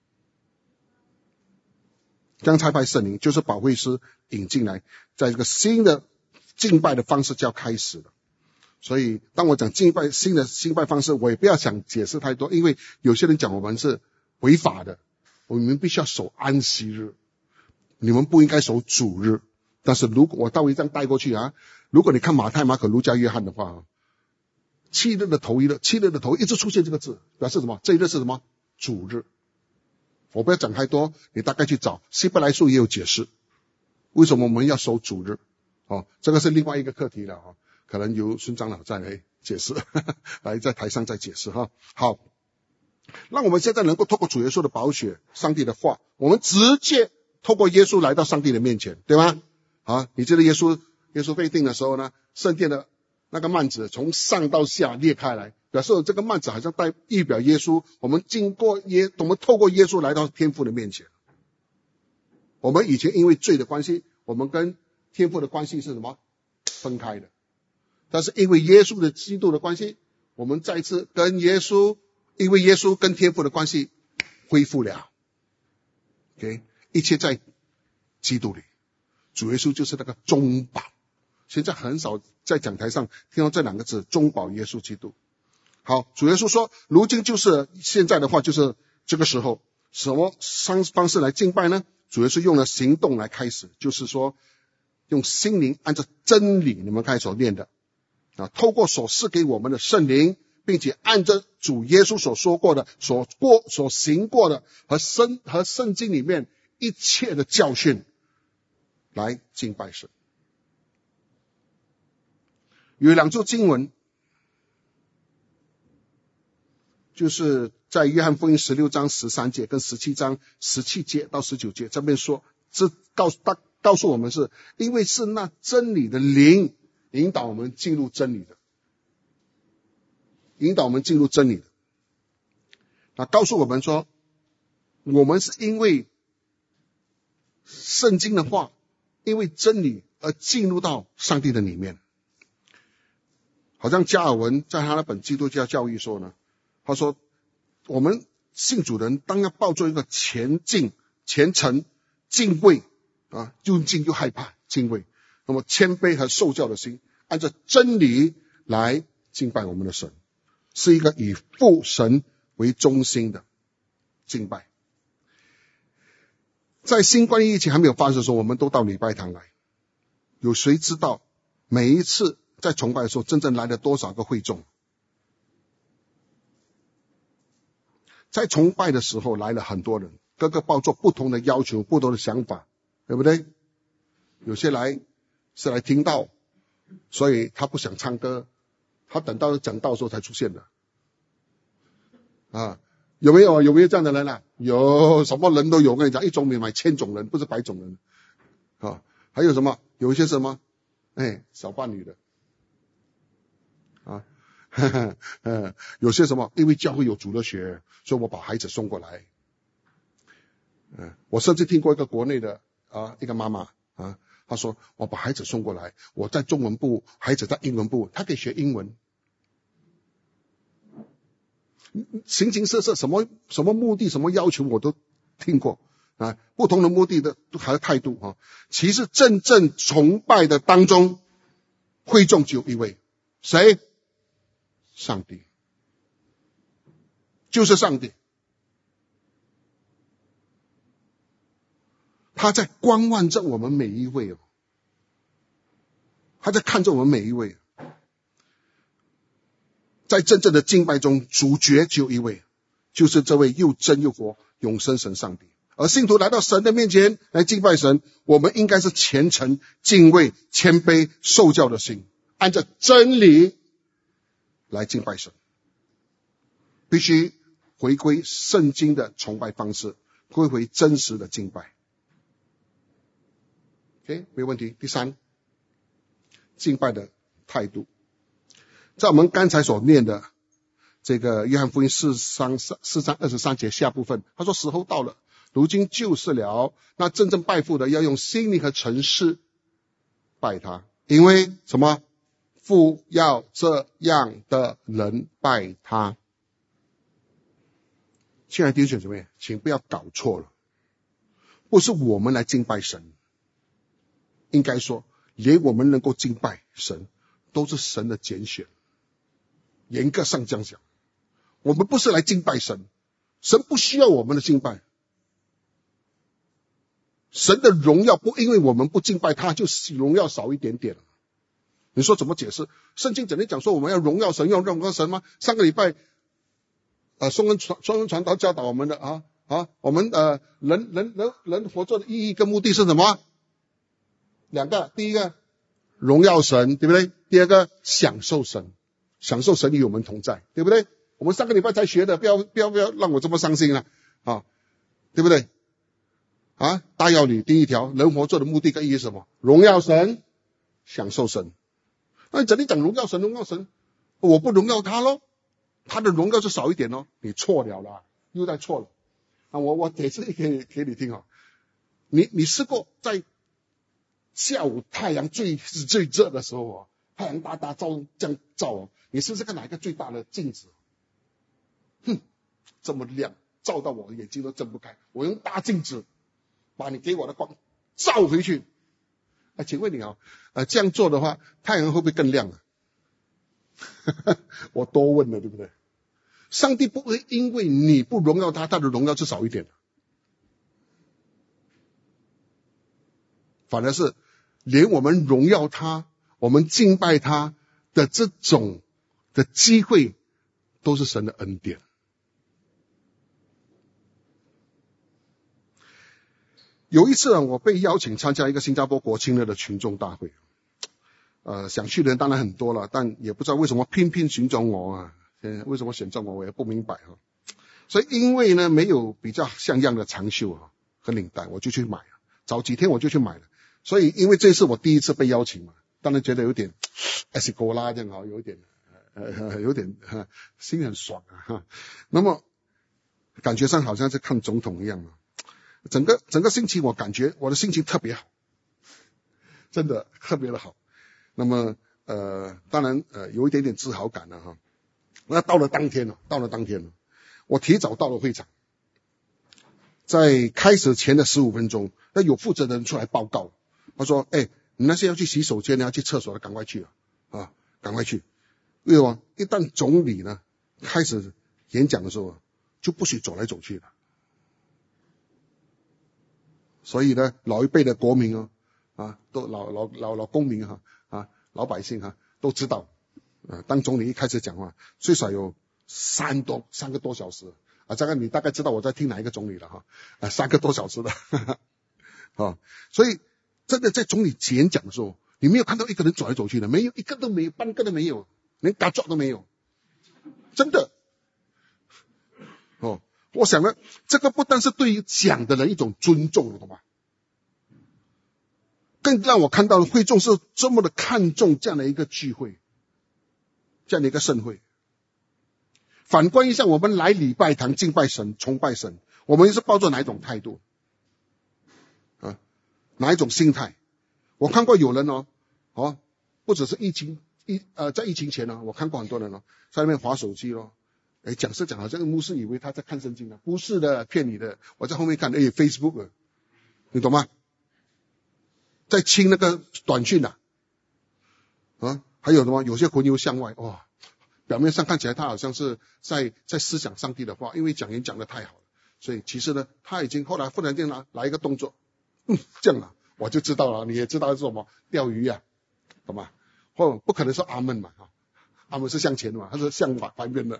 就是保惠师引进来，在这个新的敬拜的方式就要开始了。所以当我讲新的敬拜方式，我也不要想解释太多，因为有些人讲我们是违法的，我们必须要守安息日，你们不应该守主日。但是如果我稍微这样带过去如果你看马太、马可、路加、约翰的话，7日的头一直出现这个字，表示什么？这一日是什么？主日。我不要讲太多，你大概去找希伯来书也有解释为什么我们要守主日这个是另外一个课题了可能由孙长老再来解释来在台上再解释好，让我们现在能够透过主耶稣的宝血，上帝的话，我们直接透过耶稣来到上帝的面前，对吗？你记得耶稣被定的时候呢，圣殿的那个幔子从上到下裂开来，表示这个幔子好像预表耶稣，我们透过耶稣来到天父的面前。我们以前因为罪的关系，我们跟天父的关系是什么？分开的。但是因为耶稣的基督的关系，我们再次因为耶稣跟天父的关系恢复了。一切在基督里，主耶稣就是那个中保。现在很少在讲台上听到这2个字，中保耶稣基督。好，主耶稣说如今就是现在的话，就是这个时候，什么方式来敬拜呢？主耶稣用了行动来开始，就是说用心灵按照真理，你们刚才所念的透过所赐给我们的圣灵，并且按照主耶稣所说过的、所行过的和圣经里面一切的教训来敬拜神。有2处经文，就是在约翰福音16章13节跟17章17节到19节，这边说告诉我们是因为是那真理的灵引导我们进入真理的，告诉我们说我们是因为圣经的话，因为真理而进入到上帝的里面。好像加尔文在他那本基督教教义说呢，他说我们信主的人当要抱着一个虔诚敬畏又敬又害怕敬畏，那么谦卑和受教的心，按照真理来敬拜我们的神，是一个以父神为中心的敬拜。在新冠疫情还没有发生的时候，我们都到礼拜堂来，有谁知道每一次在崇拜的时候真正来了多少个会众？在崇拜的时候来了很多人，各个抱着不同的要求，不同的想法，对不对？有些来是来听道，所以他不想唱歌，他等到讲道的时候才出现的有没有这样的人有，什么人都有。我跟你讲，一种米买1000种人，不是100种人还有什么？有一些什么小伴侣的有些什么因为教会有主的学，所以我把孩子送过来。我甚至听过一个国内的一个妈妈她说我把孩子送过来，我在中文部，孩子在英文部，他可以学英文。 形形色色，什么目的、什么要求我都听过啊，不同的目的的还有态度啊。其实真正崇拜的当中，会众只有一位，谁？上帝，就是上帝。他在观望着我们每一位哦，他在看着我们每一位。在真正的敬拜中，主角只有一位，就是这位又真又活永生神上帝。而信徒来到神的面前来敬拜神，我们应该是虔诚、敬畏、谦卑、受教的心，按照真理来敬拜神。必须回归圣经的崇拜方式，归回真实的敬拜。OK， 没有问题。第三，敬拜的态度。在我们刚才所念的这个约翰福音4章23节下部分，他说时候到了，如今就是了，那真正拜父的要用心灵和诚实拜他，因为什么？父要这样的人拜他。亲爱的弟兄姊妹，请不要搞错了，不是我们来敬拜神，应该说连我们能够敬拜神都是神的拣选。严格上这样讲，我们不是来敬拜神，神不需要我们的敬拜。神的荣耀不因为我们不敬拜他就荣耀少一点点了。你说怎么解释？圣经整天讲说我们要荣耀神，要荣耀神吗？上个礼拜双恩传道教导我们的我们人活着的意义跟目的是什么？两个，第一个荣耀神，对不对？第二个享受神，享受神与我们同在，对不对？我们上个礼拜才学的，不要让我这么伤心了啊，对不对？啊，大要理第一条，人活着的目的跟意义是什么？荣耀神，享受神。那你整天讲荣耀神，我不荣耀他咯，他的荣耀就少一点咯，你错了啦，又在错了啊！我解释给你听啊，你试过在下午太阳最热的时候啊，太阳大照这样照啊，你试试看哪一个最大的镜子？这么亮，照到我的眼睛都睁不开。我用大镜子把你给我的光照回去。请问你这样做的话，太阳会不会更亮啊？我多问了，对不对？上帝不会因为你不荣耀他，他的荣耀就少一点，反而是连我们荣耀他，我们敬拜他的这种的机会，都是神的恩典。有一次我被邀请参加一个新加坡国庆日的群众大会，想去的人当然很多了，但也不知道为什么偏偏寻找我为什么选中我也不明白所以因为呢没有比较像样的长袖和领带，我就去买了，早几天我就去买了。所以因为这是我第一次被邀请嘛，当然觉得有点西哥拉这样有点心很爽那么感觉上好像是看总统一样整个星期我感觉我的心情特别好，真的特别的好。那么当然有一点点自豪感了那到了当天我提早到了会场，在开始前的15分钟，那有负责人出来报告，他说你那些要去洗手间要去厕所的赶快去赶快去。因为一旦总理呢开始演讲的时候就不许走来走去的。所以呢老一辈的国民都老公民老百姓都知道当总理一开始讲话最少有3个多小时这个你大概知道我在听哪一个总理了3个多小时的所以真的在总理演讲的时候，你没有看到一个人走来走去的，没有一个都没有，半个都没有，连嘎抓都没有，真的我想呢，这个不但是对于讲的人一种尊重，懂吗？更让我看到了会众是这么的看重这样的一个聚会，这样的一个盛会。反观一下我们来礼拜堂敬拜神崇拜神，我们是抱着哪一种态度哪一种心态？我看过有人不只是在疫情前我看过很多人在那边滑手机讲是讲好像牧师以为他在看圣经啊，不是的，骗你的。我在后面看Facebook， 你懂吗？在清那个短讯啊，还有什么？有些魂游向外，表面上看起来他好像是在思想上帝的话，因为讲言讲得太好了，所以其实呢，他已经后来忽然间来一个动作，这样了，我就知道了，你也知道是什么钓鱼啊，懂吗？或不可能说阿门嘛，阿门是向前的嘛，他是向反面的。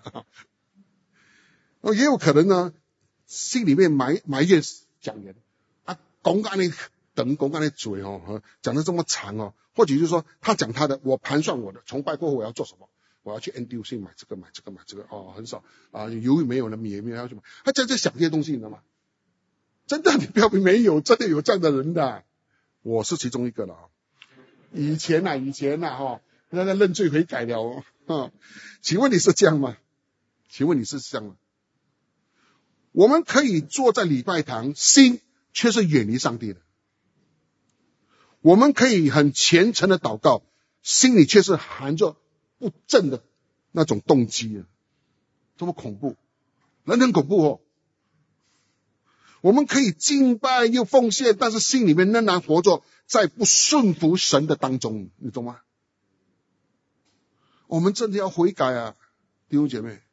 也有可能呢，心里面埋怨讲言啊，讲安尼等讲安尼嘴讲得这么长或者就是说他讲他的，我盘算我的，崇拜过后我要做什么，我要去 NDC 买这个很少由于没有了米也没有要什么，他在想这些东西，你知道吗？真的，你不要没有，真的有这样的人的，我是其中一个了以前他在认罪悔改了请问你是这样吗？我们可以坐在礼拜堂，心却是远离上帝的。我们可以很虔诚的祷告，心里却是含着不正的那种动机这么恐怖，人很恐怖我们可以敬拜又奉献，但是心里面仍然活着在不顺服神的当中，你懂吗？我们真的要悔改啊，弟兄姐妹。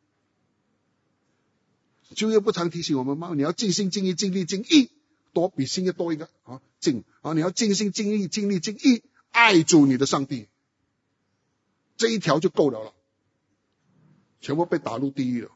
旧约不常提醒我们吗？你要尽心尽意尽力尽意，多比心要多一个尽你要尽心尽力尽力尽意爱主你的上帝，这一条就够了全部被打入地狱了。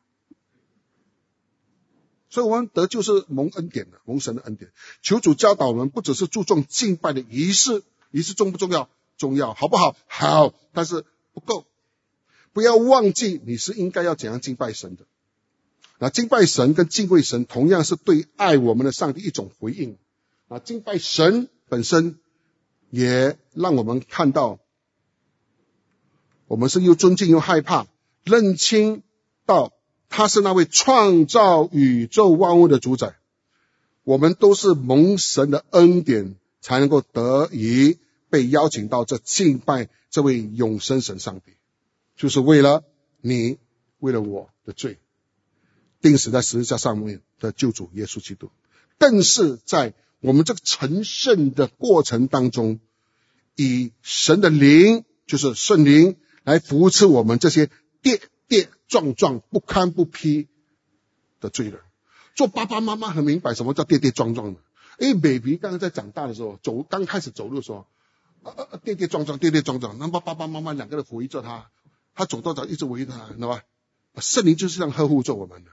所以我们得救是蒙恩典的，蒙神的恩典。求主教导我们，不只是注重敬拜的仪式重不重要？重要，好不好？好，但是不够。不要忘记你是应该要怎样敬拜神的。那敬拜神跟敬畏神同样是对爱我们的上帝一种回应敬拜神本身也让我们看到我们是又尊敬又害怕，认清到他是那位创造宇宙万物的主宰。我们都是蒙神的恩典才能够得以被邀请到这敬拜这位永生神上帝，就是为了你为了我的罪钉死在十字架上面的救主耶稣基督，更是在我们这个成圣的过程当中，以神的灵，就是圣灵来扶持我们这些跌跌撞撞不堪不披的罪人。做爸爸妈妈很明白什么叫跌跌撞撞的，因为 baby 刚刚在长大的时候，刚开始走路的时候跌跌撞撞，那么爸爸妈妈两个人围着他，他走到哪一直围着他，知道吧？圣灵就是这样呵护着我们的。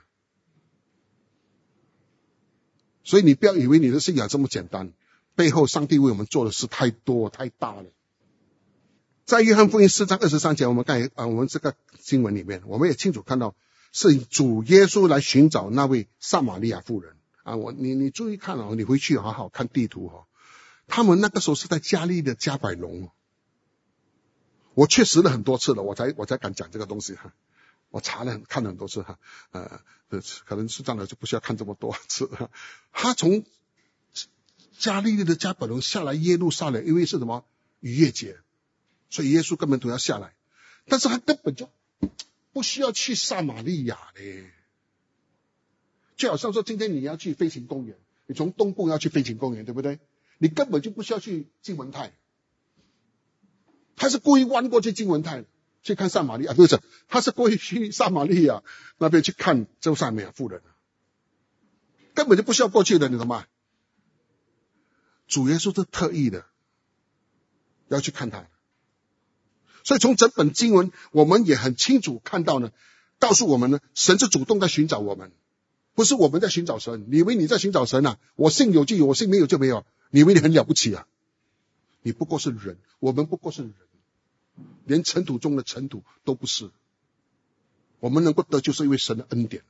所以你不要以为你的信仰这么简单，背后上帝为我们做的事太多太大了。在约翰福音4章23节，我们这个经文里面，我们也清楚看到是主耶稣来寻找那位撒玛利亚妇人你注意看你回去好好看地图他们那个时候是在加利利的加百农我确实了很多次了，我才敢讲这个东西我看了很多次可能是这样的，就不需要看这么多次他从加利利的加百农下来耶路撒冷，因为是什么逾越节，所以耶稣根本都要下来，但是他根本就不需要去撒玛利亚嘞。就好像说今天你要去飞行公园，你从东部要去飞行公园，对不对？你根本就不需要去金文泰，他是故意弯过去金文泰去看撒玛利亚，不是，他是故意去撒玛利亚那边去看周撒玛利亚妇人，根本就不需要过去的，你懂吗？主耶稣是特意的要去看他，所以从整本经文我们也很清楚看到呢，告诉我们呢，神是主动在寻找我们，不是我们在寻找神。你以为你在寻找神我信有就有，我信没有就没有，你以为你很了不起你不过是人，我们不过是人，连尘土中的尘土都不是。我们能够得救是因为神的恩典，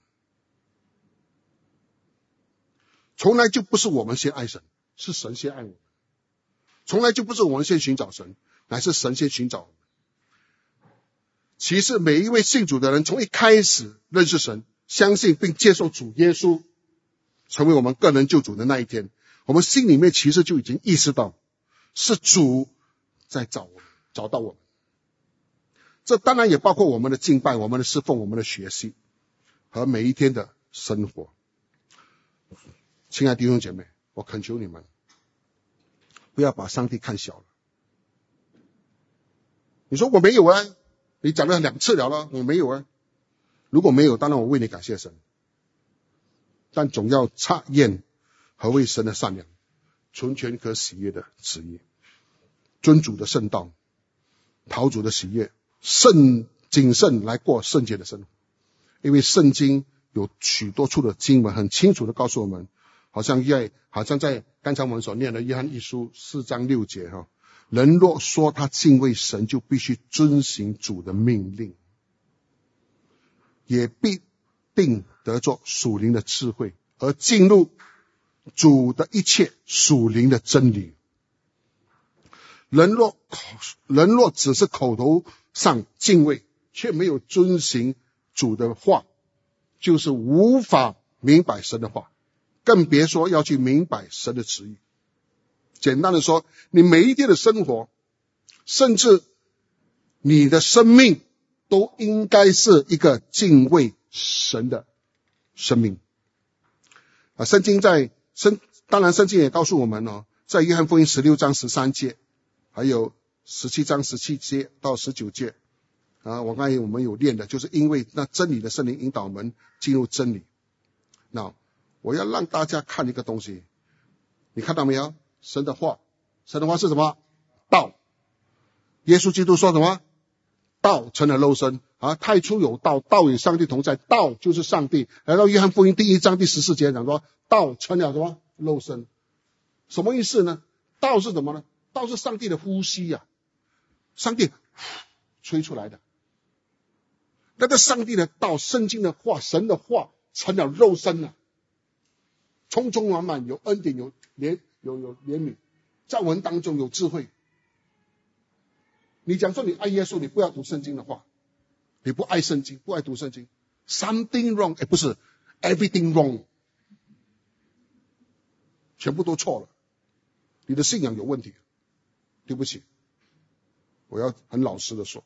从来就不是我们先爱神，是神先爱我们。从来就不是我们先寻找神，乃是神先寻找我们。其实每一位信主的人从一开始认识神，相信并接受主耶稣成为我们个人救主的那一天，我们心里面其实就已经意识到是主在找我们，找到我们。这当然也包括我们的敬拜，我们的侍奉，我们的学习。 和每一天的生活。亲爱的弟兄姐妹，我恳求你们，不要把上帝看小了。你说我没有啊，你讲了2次了，我没有啊。如果没有，当然我为你感谢神，但总要察验何为神的善良、纯全可喜悦的旨意，遵主的圣道，讨主的喜悦，谨慎来过圣洁的生活。因为圣经有许多处的经文很清楚的告诉我们，好像在刚才我们所念的约翰一书4章6节人若说他敬畏神，就必须遵行主的命令，也必定得着属灵的智慧，而进入主的一切属灵的真理。人若只是口头上敬畏，却没有遵行主的话，就是无法明白神的话，更别说要去明白神的旨意。简单的说，你每一天的生活，甚至你的生命，都应该是一个敬畏神的生命。当然圣经也告诉我们在约翰福音16章13节，还有17章17节到19节我刚才我们有念的，就是因为那真理的圣灵引导我们进入真理。那我要让大家看一个东西，你看到没有？神的话是什么？道。耶稣基督说什么？道成了肉身太初有道，道与上帝同在，道就是上帝。来到约翰福音第1章第14节讲说，道成了什么？肉身。什么意思呢？道是什么呢？道是上帝的呼吸上帝吹出来的。那个上帝的道，圣经的话，神的话成了肉身了，充充满满，有恩典，有怜悯，在我们当中有智慧。你讲说你爱耶稣，你不要读圣经的话，你不爱圣经，不爱读圣经 ，something wrong， 不是 everything wrong， 全部都错了，你的信仰有问题，对不起，我要很老实的说。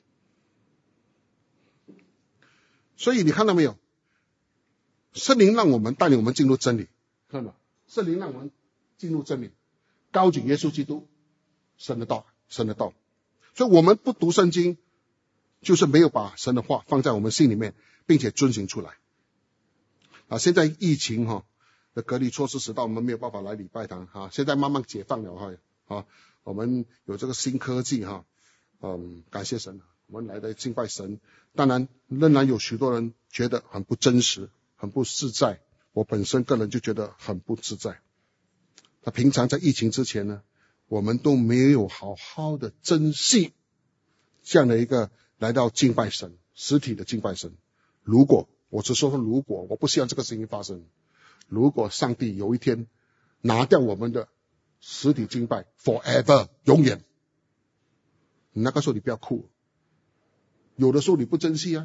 所以你看到没有？圣灵让我们带领我们进入真理，看到吗？圣灵让我们进入真理，高举耶稣基督，神的道。所以我们不读圣经，就是没有把神的话放在我们心里面，并且遵行出来。现在疫情的隔离措施使到我们没有办法来礼拜堂现在慢慢解放了我们有这个新科技感谢神，我们来的敬拜神。当然仍然有许多人觉得很不真实，很不自在，我本身个人就觉得很不自在。平常在疫情之前呢，我们都没有好好的珍惜这样的一个来到敬拜神，实体的敬拜神。如果我只说如果，我不希望这个事情发生。如果上帝有一天拿掉我们的实体敬拜 forever 永远，那个时候你不要哭，有的时候你不珍惜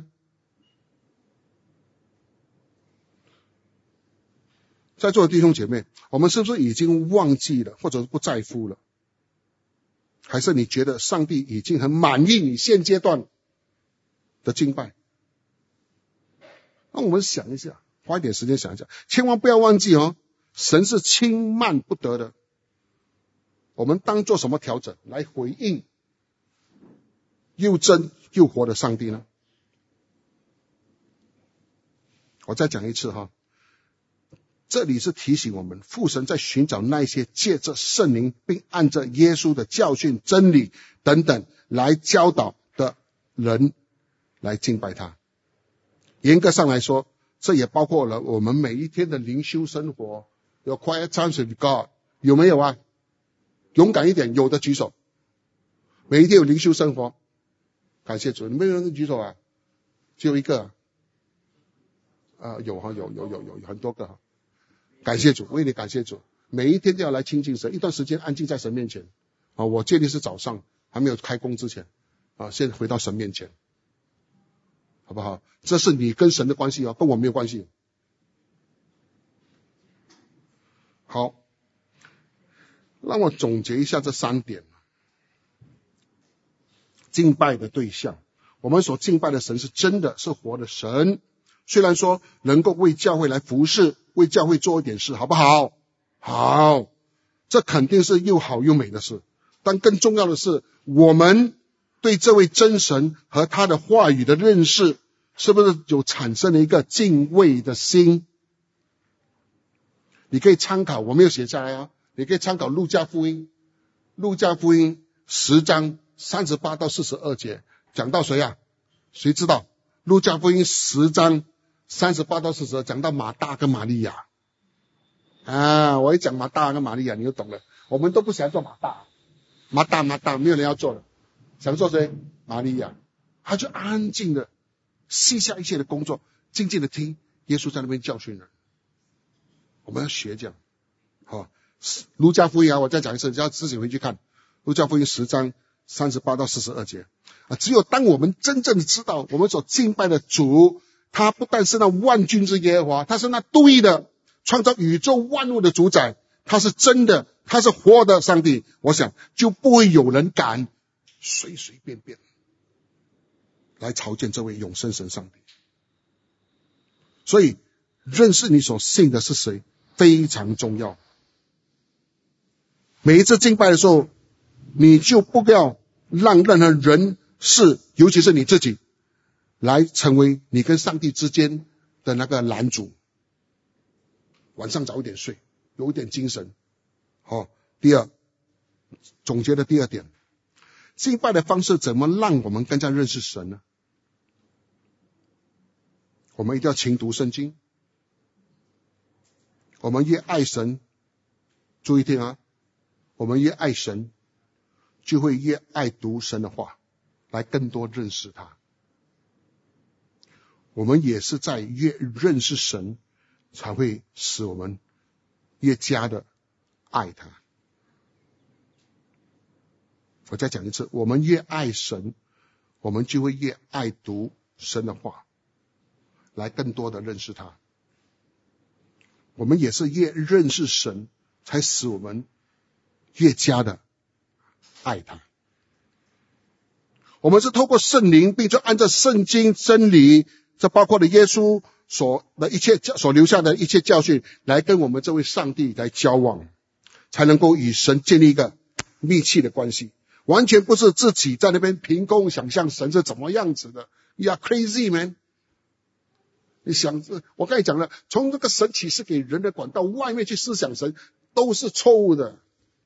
在座的弟兄姐妹，我们是不是已经忘记了，或者是不在乎了？还是你觉得上帝已经很满意你现阶段的敬拜？那我们想一下，花一点时间想一下，千万不要忘记神是轻慢不得的。我们当做什么调整来回应又真又活的上帝呢？我再讲一次这里是提醒我们，父神在寻找那些借着圣灵并按着耶稣的教训、真理等等来教导的人来敬拜他。严格上来说，这也包括了我们每一天的灵修生活，有 quiet times with God， 有没有勇敢一点，有的举手。每一天有灵修生活，感谢主。你没有人举手只有一个有很多个感谢主，为你感谢主。每一天都要来亲近神，一段时间安静在神面前我建议是早上还没有开工之前先回到神面前，好不好？这是你跟神的关系跟我没有关系。好，让我总结一下这3点。敬拜的对象，我们所敬拜的神是真的是活的神， 虽然说能够为教会来服侍，为教会做一点事，好不好？好，这肯定是又好又美的事。但更重要的是，我们对这位真神和他的话语的认识，是不是有产生了一个敬畏的心？你可以参考，我没有写下来啊，你可以参考路加福音10章38到42节，讲到谁啊？谁知道？路加福音10章38到42讲到马大跟玛利亚啊，我一讲马大跟玛利亚你就懂了。我们都不想做马大，没有人要做了，想做谁？玛利亚。他就安静的卸下一切的工作，静静的听耶稣在那边教训人。我们要学这样。好，路加福音啊，我再讲一次，你要自己回去看路加福音10章38到42节啊。只有当我们真正的知道我们所敬拜的主，他不但是那万军之耶和华，他是那对的创造宇宙万物的主宰，他是真的，他是活的上帝，我想就不会有人敢随随便便来朝见这位永生神上帝。所以认识你所信的是谁非常重要。每一次敬拜的时候，你就不要让任何人事，尤其是你自己，来成为你跟上帝之间的那个拦阻。晚上早一点睡，有一点精神。好，第二，总结的第二点，敬拜的方式怎么让我们更加认识神呢？我们一定要勤读圣经。我们越爱神，注意听啊，我们越爱神，就会越爱读神的话，来更多认识他。我们也是在越认识神，才会使我们越加的爱他。我再讲一次，我们越爱神，我们就会越爱读神的话，来更多的认识他。我们也是越认识神，才使我们越加的爱他。我们是透过圣灵，并且按照圣经真理，这包括了耶稣所留下的一切教训，来跟我们这位上帝来交往，才能够与神建立一个密切的关系。完全不是自己在那边凭空想象神是怎么样子的。You are crazy, man。你想，我刚才讲了，从这个神启示给人的管道外面去思想神，都是错误的。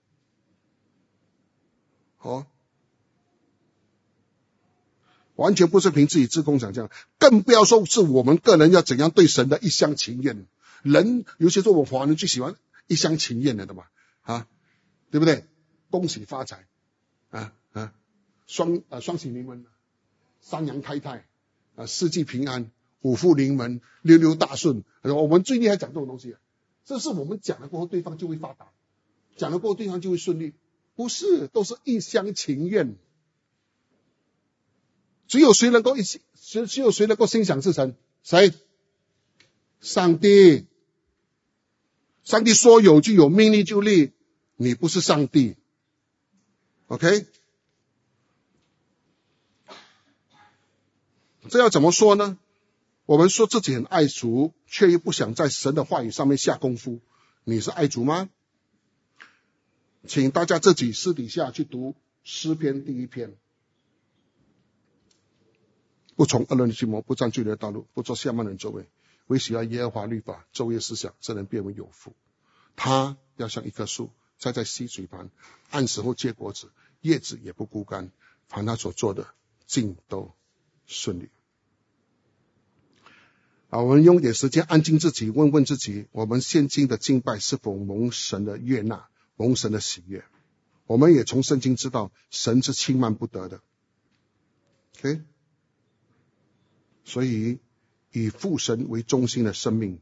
完全不是凭自己自空想象，更不要说是我们个人要怎样对神的一厢情愿。人，尤其是我们华人最喜欢一厢情愿的嘛，对不对？恭喜发财，双喜临门，三阳开泰，四季平安，五福临门，六六大顺。我们最厉害讲这种东西，这是我们讲了过后对方就会发达，讲了过后对方就会顺利，不是，都是一厢情愿。只有谁能够心想事成？谁？上帝。上帝说有就有，命令就立。你不是上帝 ，OK？ 这要怎么说呢？我们说自己很爱主，却又不想在神的话语上面下功夫，你是爱主吗？请大家自己私底下去读诗篇第1篇。不从恶人的计谋，不占罪人的道路，不做下慢人座位，唯喜爱耶和华律法，昼夜思想，这人变为有福。他要像一棵树栽在溪水旁，按时候结果子，叶子也不枯干，凡他所做的尽都顺利。我们用点时间安静自己，问问自己，我们现今的敬拜是否蒙神的悦纳，蒙神的喜悦？我们也从圣经知道神是轻慢不得的 OK？ 所以以父神为中心的生命。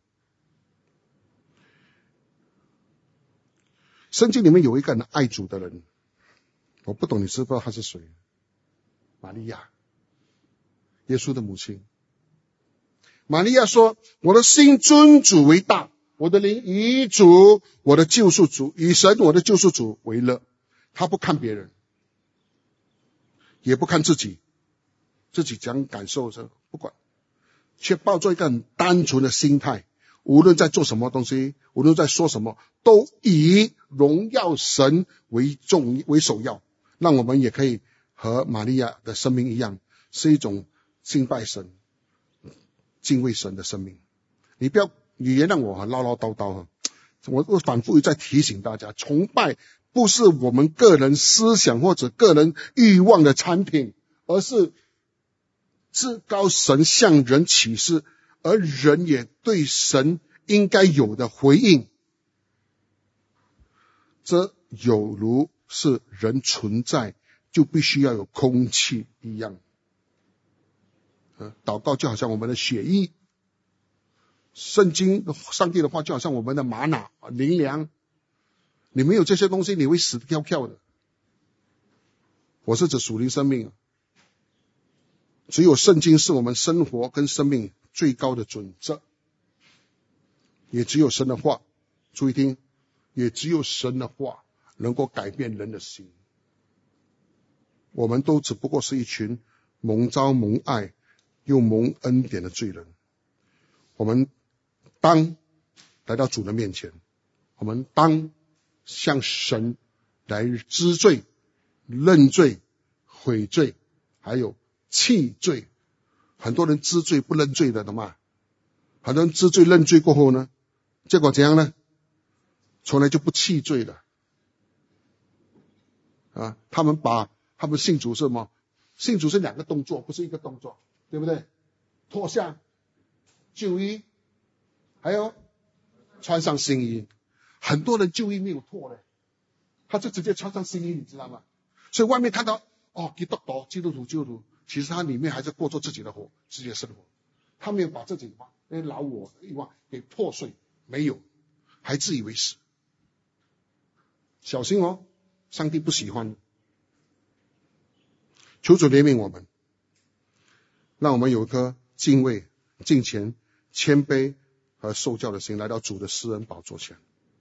圣经里面有一个很爱主的人，我不懂你知不知道他是谁？玛利亚，耶稣的母亲。玛利亚说，我的心尊主为大，我的灵以主我的救赎主，以神我的救赎主为乐。他不看别人，也不看自己讲感受，不管。 却抱着一个很单纯的心态，无论在做什么东西，无论在说什么，都以荣耀神为首要，让我们也可以和玛利亚的生命一样，是一种敬拜神、敬畏神的生命。你原谅我唠唠叨叨，我反复在提醒大家，崇拜不是我们个人思想或者个人欲望的产品，而是至高神向人启示，而人也对神应该有的回应。这有如是人存在就必须要有空气一样。祷告就好像我们的血液，圣经上帝的话就好像我们的玛瑙灵粮，你没有这些东西你会死飘飘的。我是指属灵生命，只有圣经是我们生活跟生命最高的准则，也只有神的话，注意听，也只有神的话能够改变人的心。我们都只不过是一群蒙召蒙爱又蒙恩典的罪人，我们当来到主的面前，我们当向神来知罪、认罪、悔罪，还有弃罪。很多人知罪不认罪的，懂吗？很多人知罪认罪过后呢，结果怎样呢？从来就不弃罪了。他们信主是什么？信主是两个动作，不是一个动作，对不对？脱下旧衣，还有穿上新衣。很多人旧衣没有脱的，他就直接穿上新衣，你知道吗？所以外面看到基督徒，其实他里面还是过着自己的生活，他没有把自己老我的欲望给破碎，没有，还自以为是。小心哦，上帝不喜欢。求主怜悯我们，让我们有一颗敬畏、敬虔、谦卑和受教的心，来到主的施恩宝座前，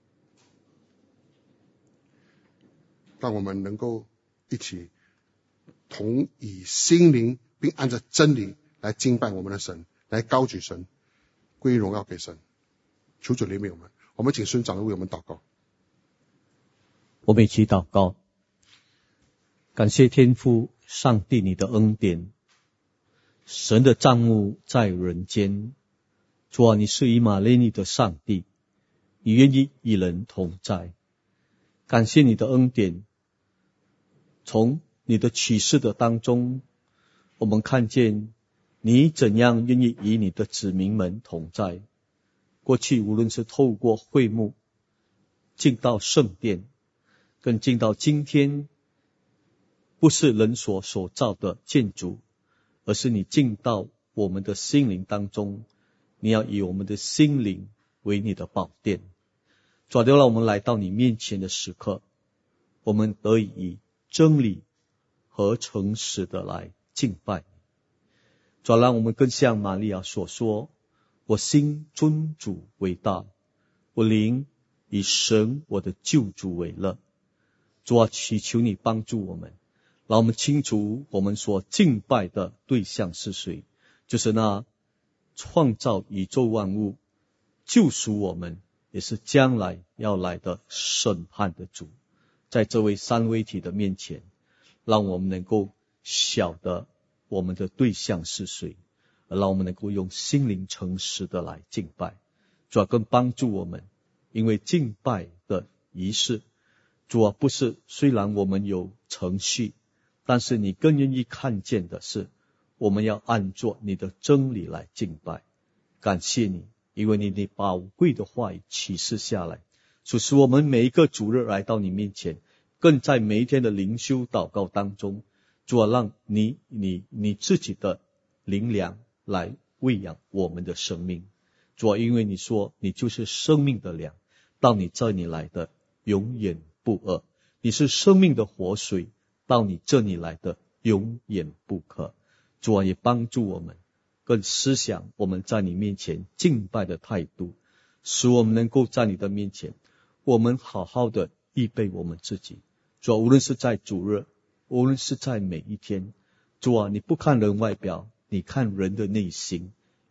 让我们能够一起同以心灵并按着真理来敬拜我们的神，来高举神，归荣耀给神。求主怜悯我们。我们请孙长老为我们祷告。 我们一起祷告。感谢天父上帝你的恩典，神的帐幕在人间。主啊，你是以马内利的上帝，你愿意与人同在。感谢你的恩典，从你的启示的当中，我们看见你怎样愿意与你的子民们同在。过去无论是透过会幕进到圣殿，更进到今天不是人所造的建筑，而是你进到我们的心灵当中，你要以我们的心灵为你的宝殿。主啊，让我们来到你面前的时刻，我们得以真理和诚实的来敬拜你。主啊，让我们更像玛利亚所说，我心尊主为大，我灵以神我的救主为乐。主啊，祈求你帮助我们，让我们清楚我们所敬拜的对象是谁，就是那创造宇宙万物、救赎我们，也是将来要来的审判的主。在这位三位一体的面前，让我们能够晓得我们的对象是谁，而让我们能够用心灵诚实的来敬拜。主啊，更帮助我们，因为敬拜的仪式，主啊，不是虽然我们有程序，但是你更愿意看见的是，我们要按照你的真理来敬拜。感谢你，因为你的宝贵的话语启示下来，使我们每一个主日来到你面前，更在每一天的灵修祷告当中，主啊，让你自己的灵粮来喂养我们的生命。主啊，因为你说你就是生命的粮，到你这里来的永远不饿，你是生命的活水，到你这里来的永远不渴。主啊，也帮助我们更思想我们在你面前敬拜的态度，使我们能够在你的面前，我们好好的预备我们自己。主啊，无论是在主日，无论是在每一天，主啊，你不看人外表，你看人的内心，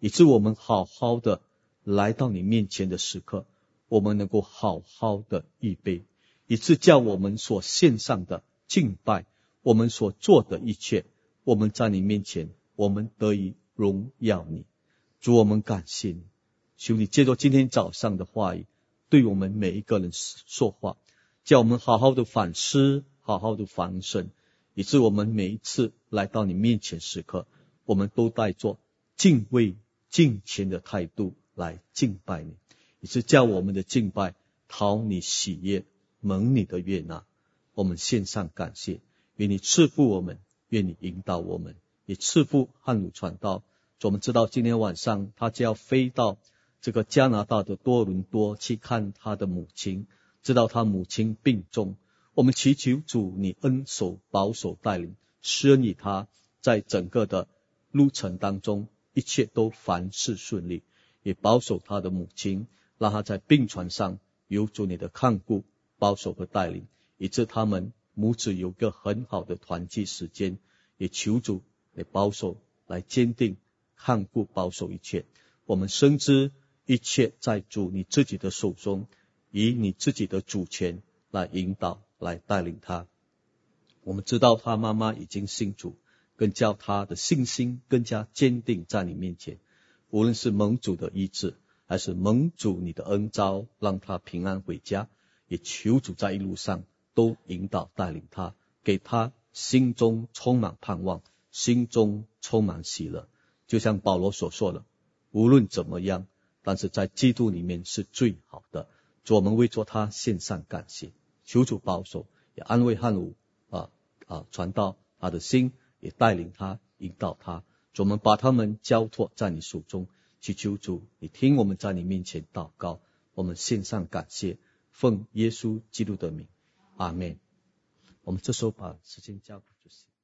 以致我们好好的来到你面前的时刻，我们能够好好的预备，以致叫我们所献上的敬拜，我们所做的一切，我们在你面前，我们得以荣耀你。主，我们感谢你，求你借着今天早上的话语对我们每一个人说话，叫我们好好的反思，好好的反省，以致我们每一次来到你面前时刻，我们都带着敬畏敬虔的态度来敬拜你，以致叫我们的敬拜讨你喜悦，蒙你的悦纳。我们献上感谢，愿你赐福我们，愿你引导我们，也赐福汉鲁传道。我们知道今天晚上他就要飞到这个加拿大的多伦多去看他的母亲，知道他母亲病重，我们祈求主你恩手保守带领，施恩于他在整个的路程当中一切都凡事顺利，也保守他的母亲，让他在病床上有主你的看顾保守和带领，以致他们母子有个很好的团聚时间，也求主来保守来坚定看顾保守一切。我们深知一切在主你自己的手中，以你自己的主权来引导来带领他。我们知道他妈妈已经信主，更叫他的信心更加坚定在你面前，无论是蒙主的医治，还是蒙主你的恩召，让他平安回家，也求主在一路上都引导带领他，给他心中充满盼望，心中充满喜乐。就像保罗所说的，无论怎么样，但是在基督里面是最好的。主，我们为着他献上感谢，求主保守，也安慰汉武传道他的心，也带领他引导他。主，我们把他们交托在你手中，祈求主你听我们在你面前祷告，我们献上感谢，奉耶稣基督的名，阿们。我们这时候把时间交给主席。